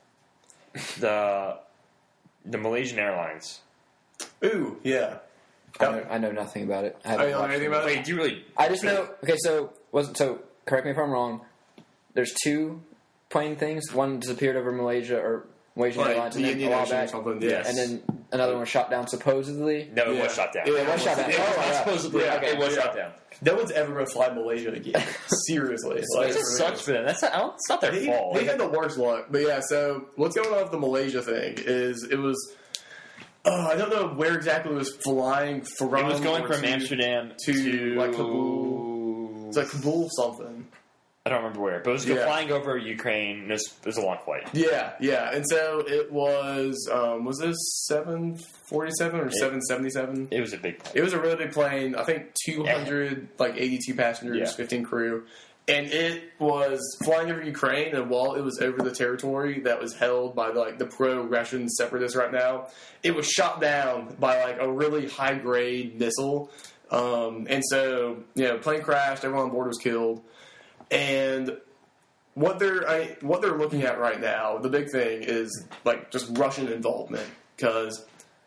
the the Malaysian Airlines. Ooh, yeah. I know, I know nothing about it. I, Oh, haven't you don't know watched anything it. about it? Wait, do you really? I just know. Okay, so was so. Correct me if I'm wrong. There's two plane things. One disappeared over Malaysia or Malaysian Like Airlines, and the then a Indian while Ocean or back, something. Yes. and then another one was shot down supposedly. No, it Yeah. was shot down. Yeah, It was shot down. It was Oh, not yeah. supposedly. Yeah, it was yeah. shot down. No one's ever going to fly Malaysia again. Seriously. Like, it sucks for them. That's not, I don't- it's not their They, fault. they had the worst luck. But yeah, so what's going on with the Malaysia thing is it was. Uh, I don't know where exactly it was flying from. It was going or from to- Amsterdam to, to, like, Kabul. It's like Kabul something. I don't remember where, but it was Yeah. flying over Ukraine. It was, it was a long flight. Yeah, yeah. And so it was, um, was this seven forty-seven or seven seventy-seven? It was a big plane. It was a really big plane. I think two hundred, like eighty-two passengers, Yeah. fifteen crew. And it was flying over Ukraine, and while it was over the territory that was held by like the pro-Russian separatists right now, it was shot down by like a really high-grade missile. Um, and so, you know, plane crashed. Everyone on board was killed. And what they're I, what they're looking at right now, the big thing is like just Russian involvement because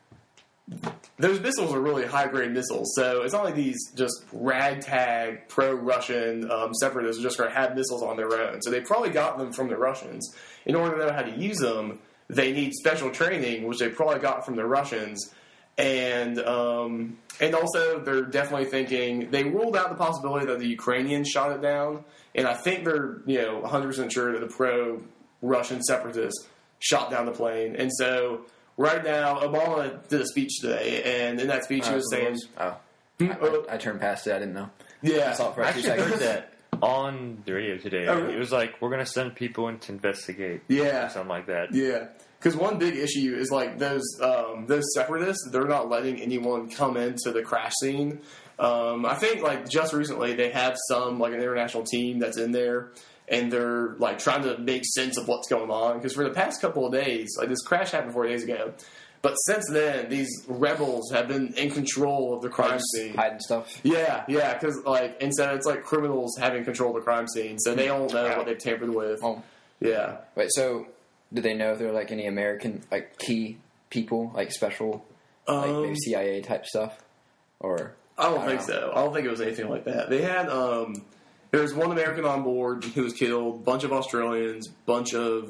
those missiles are really high grade missiles. So it's not like these just ragtag pro Russian um, separatists are just going to have missiles on their own. So they probably got them from the Russians. In order to know how to use them, they need special training, which they probably got from the Russians. And um, and also they're definitely thinking they ruled out the possibility that the Ukrainians shot it down. And I think they're, you know, one hundred percent sure that the pro-Russian separatists shot down the plane. And so, right now, Obama did a speech today, and in that speech he was saying... Oh, Hmm, I, uh, I, I turned past it. I didn't know. yeah. I saw it for I a few actually heard seconds. that on the radio today. Oh, really? It was like, we're going to send people in to investigate. Yeah. Or something like that. Yeah. Because one big issue is, like, those um, those separatists, they're not letting anyone come into the crash scene. Um, I think, like, just recently they have some, like, an international team that's in there, and they're, like, trying to make sense of what's going on. Because for the past couple of days, like, this crash happened four days ago, but since then, these rebels have been in control of the crime scene. Hiding stuff. Yeah, yeah, because, like, and so it's like criminals having control of the crime scene, so they don't know what they've tampered with. Oh, Yeah. wait. So, did they know if there were like any American like key people, like special, like Um, maybe C I A type stuff, or I don't I think don't so. I don't think it was anything like that. They had um, there was one American on board who was killed, bunch of Australians, bunch of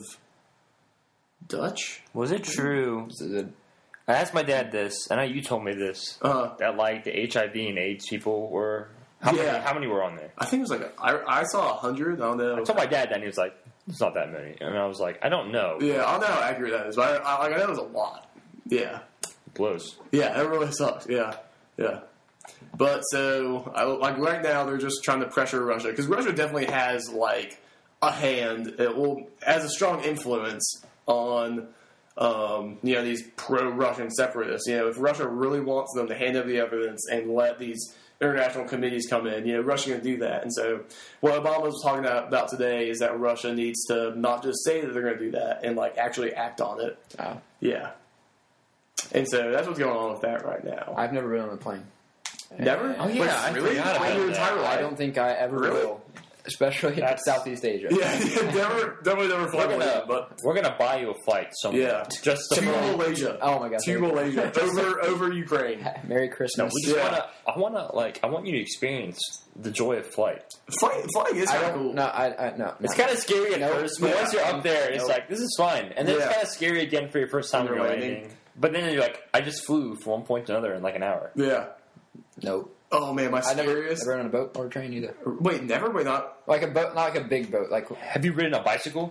Dutch. Was it true? is it, I asked my dad this, and I know you told me this, Uh, that like the H I V and AIDS people were... How, Yeah. many, how many were on there? I think it was like a, I, I saw a hundred. I don't know. I told my dad that, and he was like, it's not that many. And I was like, I don't know. Yeah, I don't know how accurate that is, but I, I, like, I know it was a lot. Yeah. It blows. Yeah, it really sucks. Yeah, yeah. But so, I, like right now, they're just trying to pressure Russia because Russia definitely has like a hand. It will has a strong influence on um, you know these pro-Russian separatists. You know, if Russia really wants them to hand over the evidence and let these international committees come in, you know, Russia's going to do that. And so, what Obama was talking about today is that Russia needs to not just say that they're going to do that and like actually act on it. oh, Yeah. And so that's what's going on with that right now. I've never been on a plane. Never? Oh, yeah, Wait, I really? forgot In about your that. entire life? I don't think I ever Really? will. especially if That's- it's Southeast Asia. Yeah, yeah, never, definitely never fly We're gonna, Malaysia, but we're gonna buy you a flight somewhere. yeah, Just to to fly. Malaysia. Oh my god. To Malaysia, over over Ukraine. Merry No, Christmas. we just Yeah. wanna. I wanna like. I want you to experience the joy of flight. Flying, flying is I kind of don't. cool. No, I. I no. no. It's kind of scary at Nope. first, but Yeah. once you're up there, it's Nope. like this is fun, and then it's Yeah. kind of scary again for your first time When you're you're landing. landing. But then you're like, I just flew from one point to another in like an hour. Yeah. Nope. Oh man, my I never, scariest. never run on a boat or a train either. Wait, never. Wait, not. Like a boat, not like a big boat. Like Have you ridden a bicycle?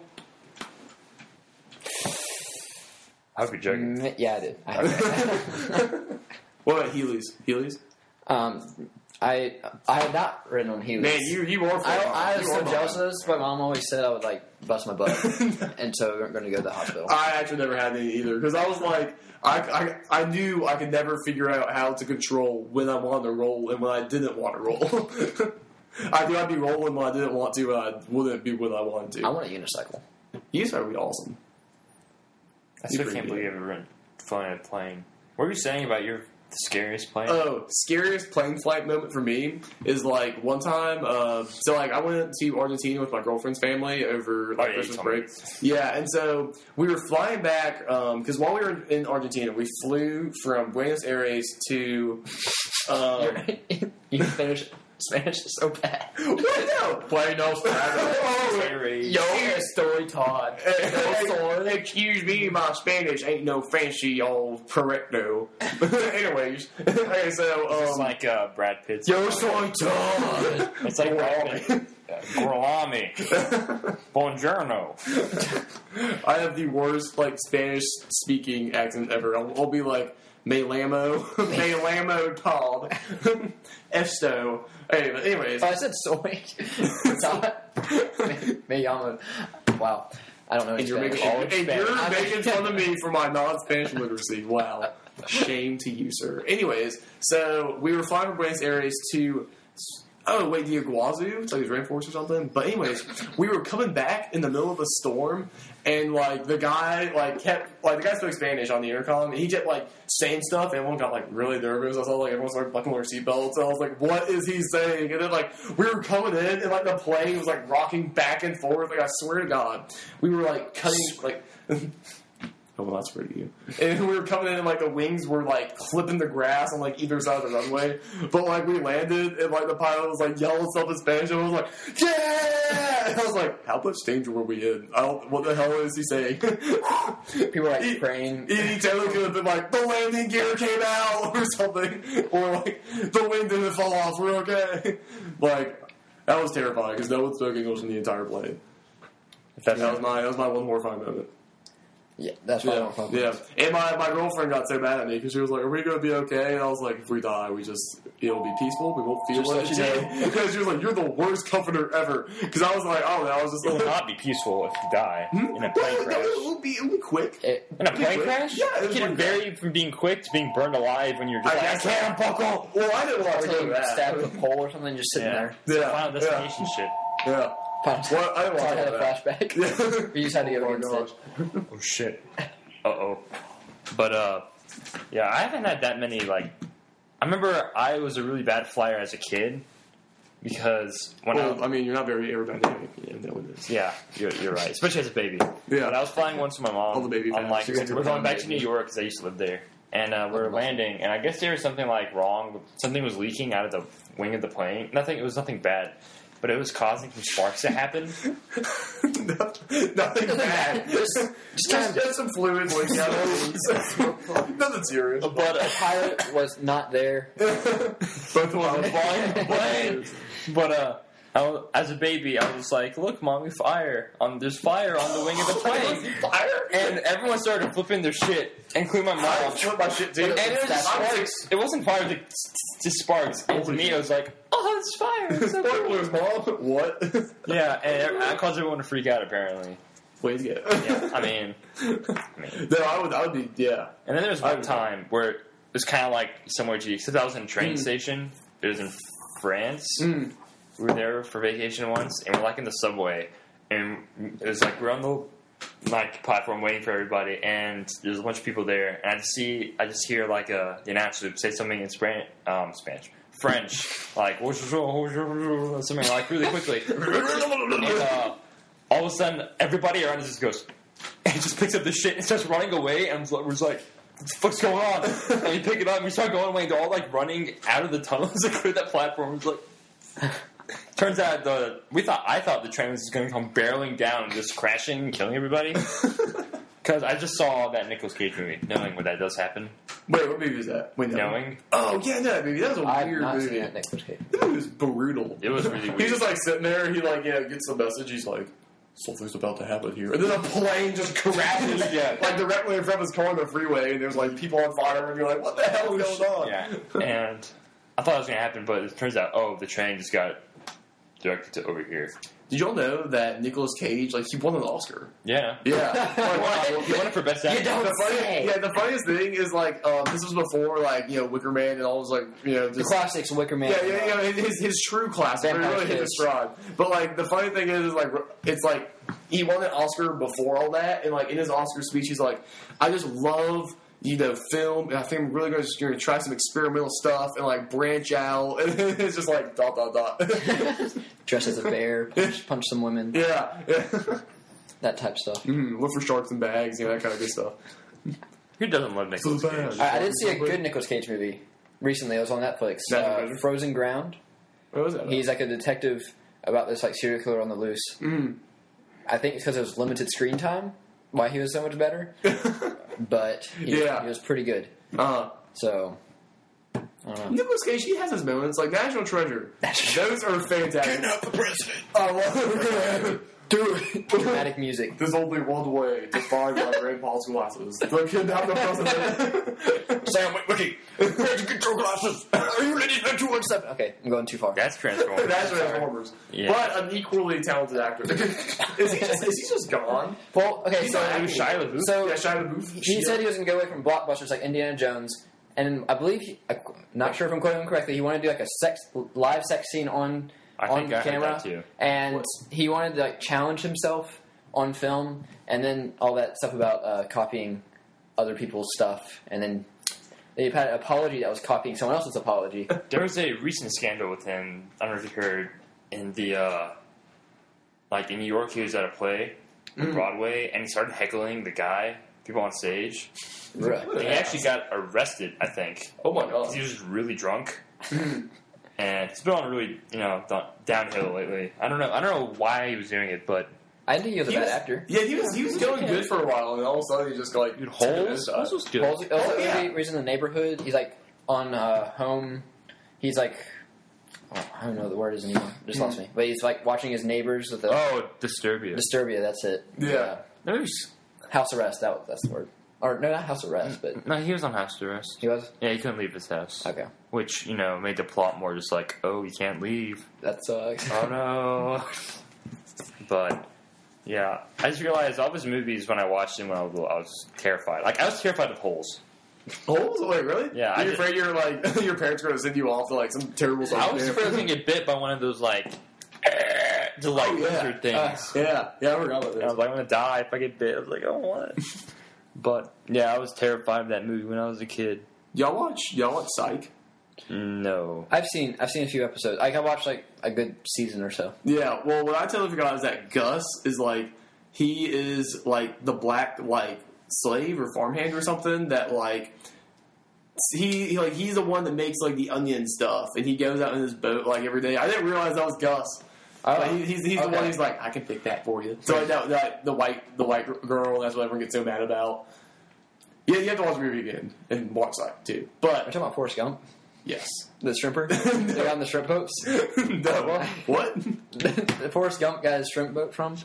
I hope you're joking. mm, yeah, I did. I have. What about Heelys? Heelys? um, I I had not ridden on Heelys. Man, you you are. I, I was you so are jealous of mine. this, but my mom always said I would like bust my butt, and so we weren't going to go to the hospital. I actually never had any either because I was like, I, I I knew I could never figure out how to control when I wanted to roll and when I didn't want to roll. I knew I'd be rolling when I didn't want to, and I wouldn't be when I wanted I to. want a unicycle. You guys would be awesome. I still pretty can't good. believe you've ever been flying a plane. What were you saying about your scariest plane? Oh, scariest plane flight moment for me is like one time. Uh, so like I went to Argentina with my girlfriend's family over like Oh, yeah, you Christmas told me. break. Yeah, and so we were flying back because while we were in Argentina, we flew from Buenos Aires to. Um, You finish Spanish is so bad. what no? Buenos Scary. Yo, story Todd. Aires. Excuse me, my Spanish ain't no fancy old correcto. Anyways, okay, so um, It's like uh, Brad Pitt's. yo soy Todd. It's like Brad Pitt. Gorlami. Buongiorno. I have the worst like Spanish speaking accent ever. I'll, I'll be like me lamo, me lamo Todd, esto. Anyway, anyways, Oh, I said soy. Todd. Me, me llamo. Wow. I don't know. and any you're Spanish. making all and Spanish. you're making fun of me for my non-Spanish literacy. Wow, shame to you, sir. Anyways, so we were flying from Buenos Aires to. Oh wait, the Iguazu? It's like these rainforest or something. But anyways, we were coming back in the middle of a storm, and like the guy like kept like the guy spoke Spanish on the intercom, and he kept like saying stuff, and everyone got like really nervous. I saw like everyone started buckling their seatbelts, and I was like, "What is he saying?" And then like we were coming in, and like the plane was like rocking back and forth. Like I swear to God, we were like cutting like. I will not swear to you. And we were coming in and like the wings were like clipping the grass on like either side of the runway. But like we landed and like the pilot was like yelling stuff in Spanish and I was like, yeah! And I was like, how much danger were we in? I don't, what the hell is he saying? People were like he, praying. He, he totally could have been like, the landing gear came out or something. Or like, the wing didn't fall off, we're okay. Like, that was terrifying because no one spoke English in the entire plane. That's That was my, that was my one horrifying moment. Yeah, that's why I Yeah, don't fuck yeah. with And my, my girlfriend got so mad at me because she was like, "Are we going to be okay?" And I was like, "If we die, we just it'll be peaceful. We won't feel Just it." let you know. Because she was like, "You're the worst comforter ever." Because I was like, "I don't know." I was just It will like, not be peaceful if you die Hmm? in a Well, plane no, crash. It'll be it'll be quick. it. In a plane quick. crash? Yeah, it it was can like vary from being quick to being burned alive when you're just I like, I guess can't so. buckle. Well, I didn't want to Until do you that. stab the pole or something, just sitting Yeah. there. Yeah, Final destination shit. yeah, yeah. Well, I didn't So I want had to a do that. flashback. Yeah. We just had to go Oh my against gosh. it. Oh shit. Uh oh. But uh, yeah, I haven't had that many like. I remember I was a really bad flyer as a kid because when I Well, I mean, you're not very aerodynamic. Yeah, that would is. yeah, you're, you're right, especially as a baby. Yeah. But I was flying once with my mom. All the baby I'm fans. like, You're gonna we're do going a back to baby. New York because I used to live there, and uh, we're landing, and I guess there was something like wrong. Something was leaking out of the wing of the plane. Nothing. It was nothing bad. But it was causing some sparks to happen. Nothing bad. Just, just Just, kind of. just some fluid leaking out of the Nothing serious. But The pilot was not there. Both of I was them. flying the plane. But uh, I was, as a baby, I was like, "Look, mom, we fire! Um, there's fire on the wing of the plane!" Fire? And everyone started flipping their shit, including my I mom. flip my shit too. And it was just I'm sparks. It wasn't fire, it was just sparks. And to Holy me, shit. it was like, "Oh, it's fire!" It's so cool." Spoilers, mom. What? Yeah, and I caused everyone to freak out. Apparently, Way to go. yeah. I mean, I mean, No, I would. I would be. Yeah. and then there was I one would- time where it was kind of like somewhere G, except I was in a train Mm. station. It was in France. Mm. We were there for vacation once, and we're like in the subway, and it was like we're on the like platform waiting for everybody, and there's a bunch of people there, and I just see, I just hear like a the announcer say something in Spanish, um, Spanish, French, like something like really quickly. And, uh, all of a sudden, everybody around us just goes, and he just picks up the shit and starts running away, and we're just like, what the fuck's going on? And we pick it up, and we start going away, and they're all like running out of the tunnels to clear that platform. It's like, turns out the we thought I thought the train was just going to come barreling down and just crashing and killing everybody. Because I just saw that Nicolas Cage movie, knowing when that does happen. Wait, what movie was that? Wait, no. Knowing? Oh, yeah, no, movie. That was a I've weird not movie. seen that Nicolas Cage. That movie was brutal. It was really weird. He's just like sitting there. He like yeah gets the message. He's like, something's about to happen here, and then a plane just crashes. Yeah. Like directly in front of his car on the freeway, and there's like people on fire, and you're like, what the hell is going on? Yeah, and I thought it was going to happen, but it turns out, oh, the train just got directed to over here. Did y'all know that Nicolas Cage, like, he won an Oscar? Yeah. Yeah. He won it for best actor. You don't The funny, say. yeah, the funniest thing is, like, um, this was before, like, you know, Wicker Man and all those, like, you know, The just... classics, Wicker Man. Yeah, yeah, yeah, his, his true classic. He Vampire really hit Kiss. his stride. But, like, the funny thing is, is, like, it's like, he won an Oscar before all that, and, like, in his Oscar speech, he's like, I just love... you know, film, and I think I'm really going to try some experimental stuff and, like, branch out, and it's just like, dot, dot, dot. Dress as a bear, punch, punch some women, yeah, yeah. that type of stuff. Mm, look for sharks and bags, you know, that kind of good stuff. Who doesn't love Nicolas So Cage? bad. I, I did see a good Nicolas Cage movie recently. It was on Netflix. National Uh, Treasure? Frozen Ground. What was that? He's like a detective about this like serial killer on the loose. Mm. I think it's because it was limited screen time why he was so much better. But he, Yeah. he was pretty good. uh, So I don't know. Nicolas Cage, he has his moments, like National Treasure. Those are fantastic. Kidnap the president. I love it. Dude, dramatic music. There's only one way to find my grandpa's glasses. The kidnap the president. Sam Witwicky, where'd you get your glasses? Are you ready to do one step? Okay, I'm going too far. That's Transformers. That's Transformers. Yeah. But an equally talented actor. is he just is he just gone? Well, okay, He's so not It was Shia LaBeouf. so Yeah, Shia LaBeouf. he said he was going to go away from blockbusters like Indiana Jones, and I believe, he, I'm not sure if I'm quoting him correctly, he wanted to do like a sex live sex scene on I on think I heard camera, that too. and What? he wanted to like challenge himself on film, and then all that stuff about uh, copying other people's stuff, and then they had an apology that was copying someone else's apology. There was a recent scandal with him. I don't know if you heard in the uh, like in New York. He was at a play on Mm. Broadway, and he started heckling the guy, people on stage. Right. And he actually got arrested, I think, Oh my 'cause god. he was just really drunk. And it's been on really, you know, th- downhill lately. I don't know. I don't know why he was doing it, but I didn't think he was a He bad was- actor. Yeah, he was he was going good for a while, and all of a sudden he just like dude, took it Holes, aside. Holes was good. Paul's, also, Oh, yeah. he's in the neighborhood. He's like on uh, home. He's like, oh, I don't know what the word is anymore. Just lost me. But he's like watching his neighbors with the Oh, Disturbia. Disturbia. That's it. Yeah. No, he was, House arrest. That was, that's the word. Or no, not house arrest, but no, he was on house arrest. he was. Yeah, he couldn't leave his house. Okay, Which, you know, made the plot more just like, oh, he can't leave. that sucks. Oh no. But yeah, I just realized all his movies when I watched them when I was little, I was terrified. Like I was terrified of Holes. Holes? Wait, really? Yeah, I You're did- afraid you're like your parents are going to send you off to like some terrible. I was yeah. afraid I was gonna get bit by one of those like the like Oh, yeah. lizard things. Uh, Yeah, yeah, I forgot about And I this. was like, I'm gonna die if I get bit. I was like, oh what? But yeah, I was terrified of that movie when I was a kid. Y'all watch y'all watch Psych? No. I've seen I've seen a few episodes. Like I watched like a good season or so. Yeah. Well, what I totally forgot is that Gus is like he is like the black like slave or farmhand or something that like. He, he like he's the one that makes like the onion stuff, and he goes out in his boat like every day. I didn't realize that was Gus. Oh, Like, he, he's he's the okay. one who's like, I can pick that for you. So like that, that the white the white girl, that's what everyone gets so mad about. Yeah, you have to watch the movie again and watch that too. We're But talking about Forrest Gump, yes, the shrimper. They're on the shrimp boats. no, what? The Forrest Gump got his shrimp boat from.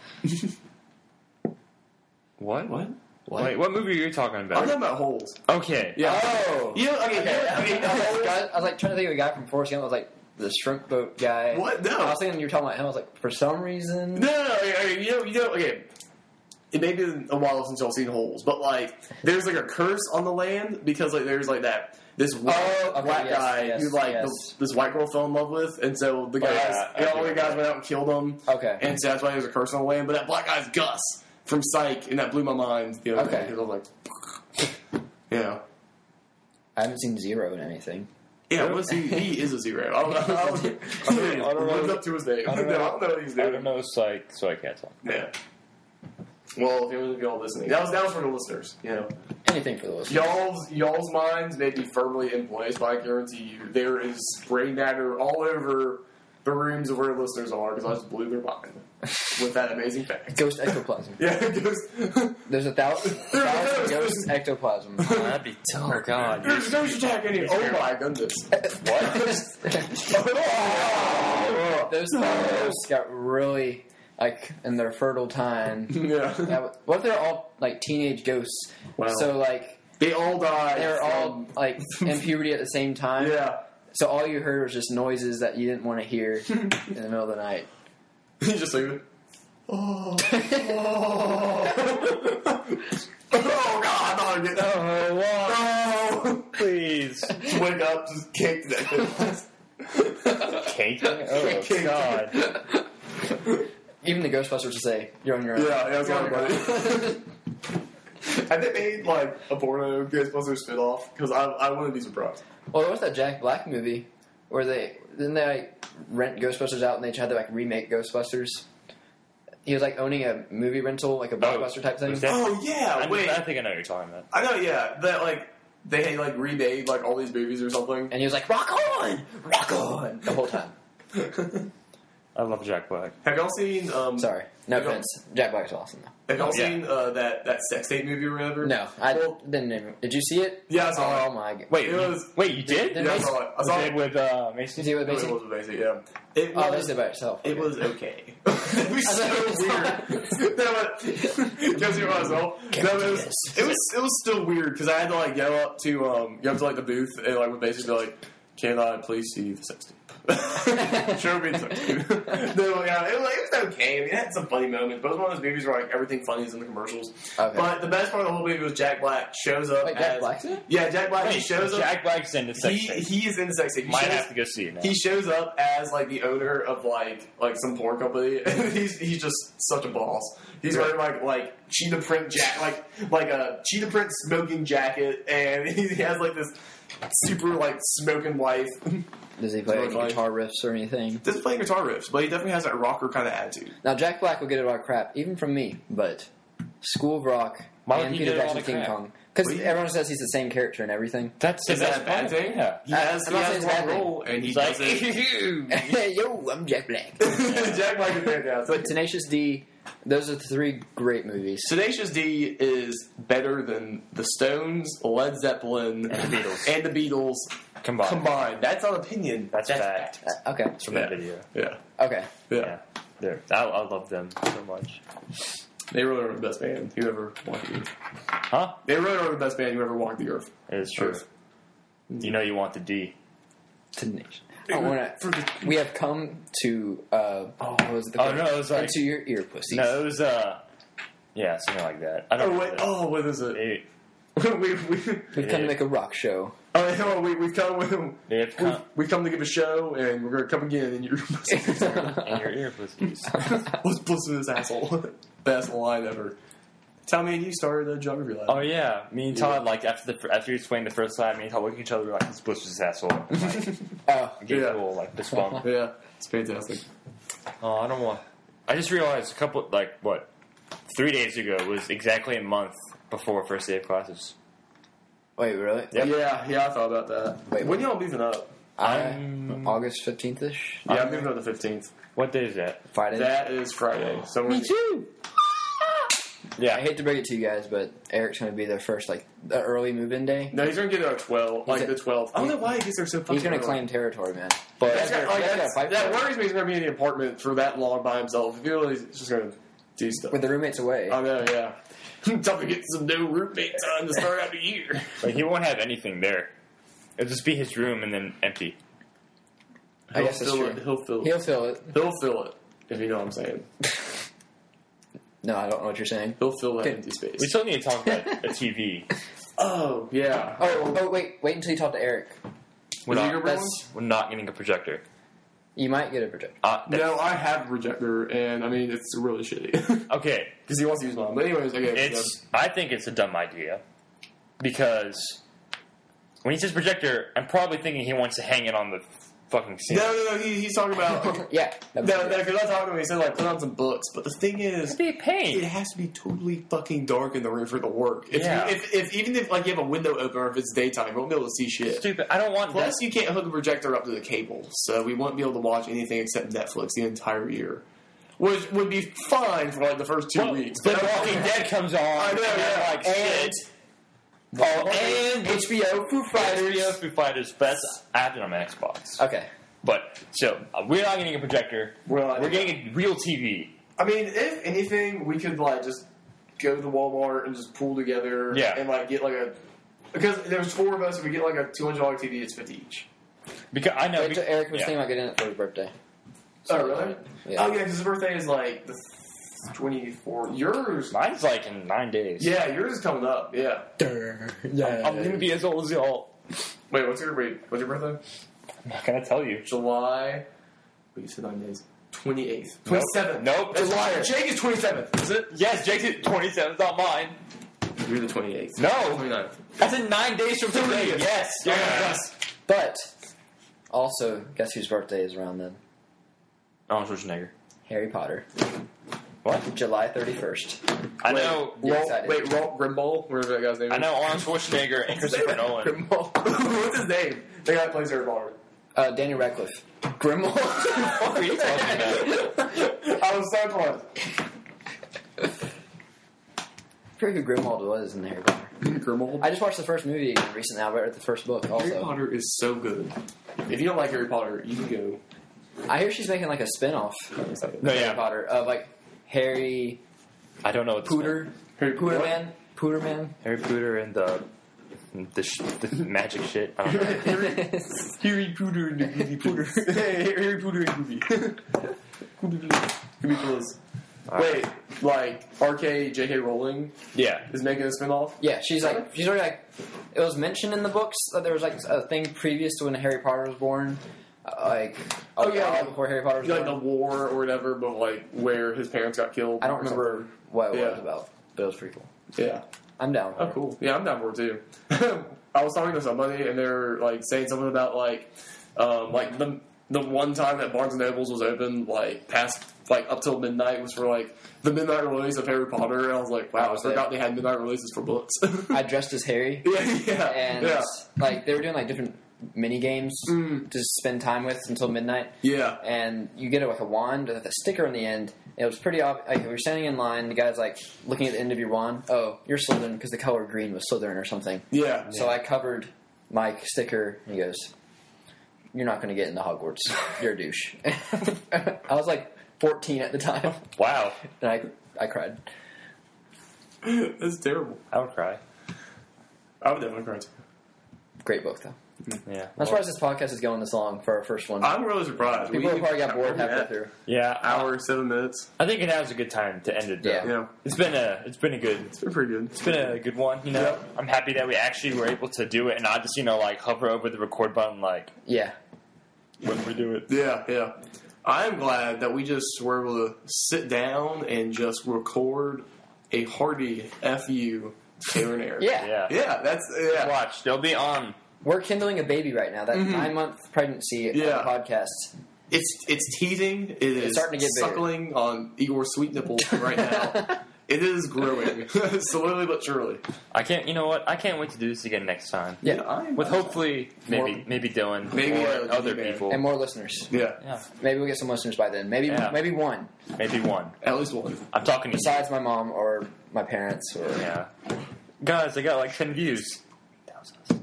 What? What? Wait, what movie are you talking I'm about? talking about holes. Okay. Yeah. Oh, You know, okay, okay. you know, I, okay, mean, I, was holes- like, I was like trying to think of a guy from Forrest Gump. I was like the shrimp boat guy. What? No. I was thinking you were talking about him. I was like, for some reason. No, no, no. Okay, okay, you know, you know. Okay, it may be a while since y'all seen holes, but like, there's like a curse on the land because like there's like that this white, Oh, okay, black yes, guy yes, who like yes. the, this white girl fell in love with, and so the guys, yeah, I you know, all do the guys remember. went out and killed him. Okay. And so that's why there's a curse on the land. But that black guy's Gus from Psych, and that blew my mind. The other Okay. day, 'cause I was like, yeah. I haven't seen Zero in anything. Yeah, what's he? He is a zero. I don't know. I don't, I don't, I don't know. Lived up to his name. I don't No, know. I don't know what he's doing. I don't know, so I, so I can't talk. Yeah. Well, if you're all listening, that was that was for the listeners. You know, Anything for the listeners. y'all's y'all's minds may be firmly in place, but I guarantee you there is brain matter all over the rooms of where listeners are because I just blew their mind with that amazing fact. Ghost ectoplasm. Yeah, ghost. There's a thousand, thousand ghost ectoplasm. Oh, that'd be oh god. There's no attack any. Oh my goodness! What? Those ghosts got really like in their fertile time. Yeah. That was- what if they're all like teenage ghosts? Wow. So like They all died. they were all from- like in puberty at the same time. Yeah. So all you heard was just noises that you didn't want to hear in the middle of the night. You just like, oh, oh, oh God, not again. Oh, wow. No. Please. Just wake up, just kick that. Cake? Oh, Cake. God. Even the Ghostbusters would say, "You're on your own." Yeah, yeah, You're on your own. buddy. Have they made like a porno Ghostbusters spinoff? Because I, I wouldn't be surprised. Well, there was that Jack Black movie where they didn't they like rent Ghostbusters out and they tried to like remake Ghostbusters. He was like owning a movie rental, like a blockbuster type thing. was that- Oh yeah, I, wait. I think I know what you're talking about. I know, yeah. That like they had like remade like all these movies or something. And he was like, "Rock on, rock on," the whole time. I love Jack Black. Have y'all seen? Um, Sorry, no Have y'all- offense. Jack Black's awesome though. Have y'all Yeah. seen uh, that that sex tape movie or whatever? No, I Well, didn't even. Did you see it? Yeah, I saw Oh it. my god! Wait, It you- was- wait, you did? Did Yeah, I Mason- saw it. I Was saw it it. with uh, Did Mason? you see it with It Mason? was basic, yeah. It Oh, was, they did by itself. it was okay. It was so weird. No, but because you myself, no, it was it was it was still weird because I had to like go up to um go up to like the booth and like with basically like, can I please see the sex tape? Show me the sex tape. No, yeah, it was, it was okay. I mean, it had some funny moments, but it was one of those movies where like everything funny is in the commercials. Okay. But the best part of the whole movie was Jack Black shows up Wait, Jack as Black's in it? yeah, Jack Black he Wait, shows up. Jack Black's in the sex He tape. he is in the sex tape. He Might shows- have to go see it now. he shows up as like the owner of like like some porn company. And he's he's just such a boss. He's wearing like like cheetah print jacket, like like a cheetah print smoking jacket, and he has like this super like smoking wife. Does he play Really any funny. guitar riffs or anything? Doesn't play guitar riffs, but he definitely has that rocker kind of attitude. Now Jack Black will get a lot of crap, even from me. But School of Rock Why would and he Peter get a lot Jackson of King crap? Kong, because What do you- everyone says he's the same character and everything. That's Is that's that a bad fine. thing? Yeah. He I- has I'm he not has saying one it's a bad role, and he He's like, does it. Yo, I'm Jack Black. Jack Black is fantastic. But Tenacious D, those are three great movies. Tenacious D is better than the Stones, Led Zeppelin, And the Beatles. and the Beatles Combined. combined. That's not opinion. That's fact. Uh, okay, From that Yeah. video. Yeah. okay. Yeah. Yeah. They're, I, I love them so much. They really are the best band who ever walked the earth. Huh? They really are the best band who ever walked the earth. It is true. Earth. You know you want the D. Tenacious. I wanna, we have come to uh, oh, what was it? The Oh, no, it was like- into your ear, pussy. No, it was, uh... Yeah, something like that. I don't Oh know. wait! Oh, what is it? They, we, we, We've come to make a rock show. oh, no, we, we've come. With, they have we've, come we've come to give a show, and we're going to come again. And you're in your ear pussies. let's listen to this asshole. Best line ever. Tell me, you started a geography lab. Oh, yeah. Me and Todd, like, after the after you explained the first time, me and Todd look at each other like, this push this asshole. Like, Oh, get Yeah. a little, like, fist bump. Yeah, it's fantastic. Oh, I don't want... I just realized a couple, like, what? Three days ago was exactly a month before first day of classes. wait, really? Yep. Yeah, yeah, I thought about that. Wait, when y'all moving up? I'm- August fifteenth ish. Yeah, I'm I'm- moving up the fifteenth. What day is that? Friday. That is Friday. So Me too. Yeah. I hate to break it to you guys, but Eric's going to be there first, like the early move-in day. No, he's gonna get there at twelve, like He's a- the twelfth. I don't know why he gets there so fucking He's going to early. claim territory, man. But That's, You guys like, gotta- you guys that's- gotta fight that for it. worries me. He's gonna be in the apartment for that long by himself. If he really is just gonna do stuff. With the roommates away. I know, yeah. Time to get some new roommate time to start out the year. like, he won't have anything there. It'll just be his room and then empty. I guess that's fill true. it. He'll fill it. He'll fill it. He'll fill it. If you know what I'm saying. No, I don't know what you're saying. He'll fill that Okay. empty space. We still need to talk about a T V. Oh yeah. Oh, oh, wait, wait until you talk to Eric. We're Is he not, your That's, we're not getting a projector. you might get a projector. Uh, that- No, I have a projector, and I mean it's really shitty because Okay, he wants to use mine. But anyways, okay. it's. I think it's a dumb idea because when he says projector, I'm probably thinking he wants to hang it on the fucking ceiling. No, no, no. He, he's talking about. yeah. No, no, because I talked to him. He said like put on some books, but the thing is, It'd be a pain. it has to be totally fucking dark in the room for it to work. If, Yeah. you, if, if even if like you have a window open or if it's daytime, you won't be able to see shit. Stupid. I don't want Plus, that. you can't hook a projector up to the cable, so we won't be able to watch anything except Netflix the entire year, which would be fine for like the first two Well, weeks. The But Walking Dead comes on. I know, and yeah. Like And- shit. Oh, and H B O Foo Fighters. H B O Foo Fighters. That's I have it on my Xbox. Okay. But so uh, we're not getting a projector. Well, I we're think- getting a real T V. I mean, if anything, we could like just go to the Walmart and just pool together, Yeah. and like get like a because there's four of us. If we get like a two hundred dollar T V, it's fifty each. Because I know. Wait till be- Eric was yeah. thinking about getting it for his birthday. Oh really? Yeah. Oh yeah, because his birthday is like the twenty fourth. Yours, Mine's like in nine days. yeah, yours is coming up. Yeah. yeah. I'm gonna be as old as y'all. Wait, what's your wait? What's your birthday? I'm not gonna tell you. July. Wait, you said nine days. Twenty eighth. Nope. Twenty seventh. Nope. That's July. liar. Jake is twenty seventh. Is it? Yes, Jake's twenty-seventh, not mine. You're the twenty eighth. No. Twenty ninth. That's in nine days from today. thirtieth. Yes. Yeah. Yes. But also, guess whose birthday is around then? Arnold Schwarzenegger. Harry Potter. What? July thirty-first. I know. You're Roll, excited. wait, Roll, Grimble, whatever that guy's name is. I know Arnold Schwarzenegger and Christopher Nolan. Grimble. What's his name? The guy that plays Harry Potter. Uh, Daniel Radcliffe. Grimble. What are you talking about? I was so close. I forget who Grimwald was in Harry Potter. Grimble. I just watched the first movie again recently. I read the first book also. Harry Potter is so good. If you don't like Harry Potter, you can go. I hear she's making like a spin-off No, of yeah. Harry Potter of like Harry I don't know what this Pooter. Harry Pooter what? Man. Pooter Man. Harry Potter and the the, sh- the magic shit. I don't know. Harry Potter and the Goody Potter. Harry Potter and Goody. Goody close. Wait, like R K J K Rowling Yeah. is making a spinoff? Yeah, she's like she's already like it was mentioned in the books that there was like a thing previous to when Harry Potter was born, uh, like Oh, yeah. a while before Harry Potter was Like the born. war or whatever, but like where his parents got killed. I don't or remember what it Yeah. was about, but it was pretty cool. something. Yeah. I'm down. Oh, cool. Yeah, I'm down for it too. I was talking to somebody, and they were like saying something about like, um, like the the one time that Barnes and Nobles was open, like past like up till midnight was for like the midnight release of Harry Potter, and I was like, wow, I forgot they had midnight releases for books. I dressed as Harry, yeah, yeah, and yeah, like they were doing like different mini games Mm. to spend time with until midnight. yeah. And you get like a wand with a sticker on the end. It was pretty obvious. Like, we were standing in line. The guy's like looking at the end of your wand. Oh, you're Slytherin because the color green was Slytherin or something. Yeah. So I covered my sticker. And he goes, "You're not going to get into Hogwarts. You're a douche." I was like fourteen at the time, Wow. and I I cried. That's terrible. I would cry. I would definitely cry too. Great book though. Yeah. I'm surprised this podcast is going this long for our first one. I'm really surprised. People We- probably got bored we're halfway at through. Yeah. Hour, seven minutes. I think it was a good time to end it. Though. Yeah. Yeah. It's been a it's been a good It's been pretty good. it's been a good one. You know, Yeah. I'm happy that we actually were able to do it and not just you know like hover over the record button like Yeah. when we do it. Yeah, yeah. I'm glad that we just were able to sit down and just record a hearty F U Taylor and Eric. Yeah. Yeah. Yeah, that's yeah. Watch, they'll be on. We're kindling a baby right now. That Mhm. nine month pregnancy Yeah. podcast. It's it's teething. It is starting to get bigger. suckling on Igor's sweet nipples right now. It is growing slowly but surely. I can't. You know what? I can't wait to do this again next time. Yeah. I'm, With hopefully maybe More- maybe Dylan Maybe, or uh, other man. people. And more listeners. yeah, Yeah. Maybe we'll get some listeners by then. Maybe Yeah. maybe one. Maybe one. at least one. I'm talking to you. Besides my mom or my parents or Yeah. Guys, I got like ten views. Thousands.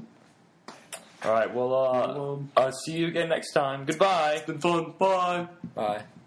All right. Well, uh, Um, I'll see you again next time. Goodbye. It's been fun. Bye. bye.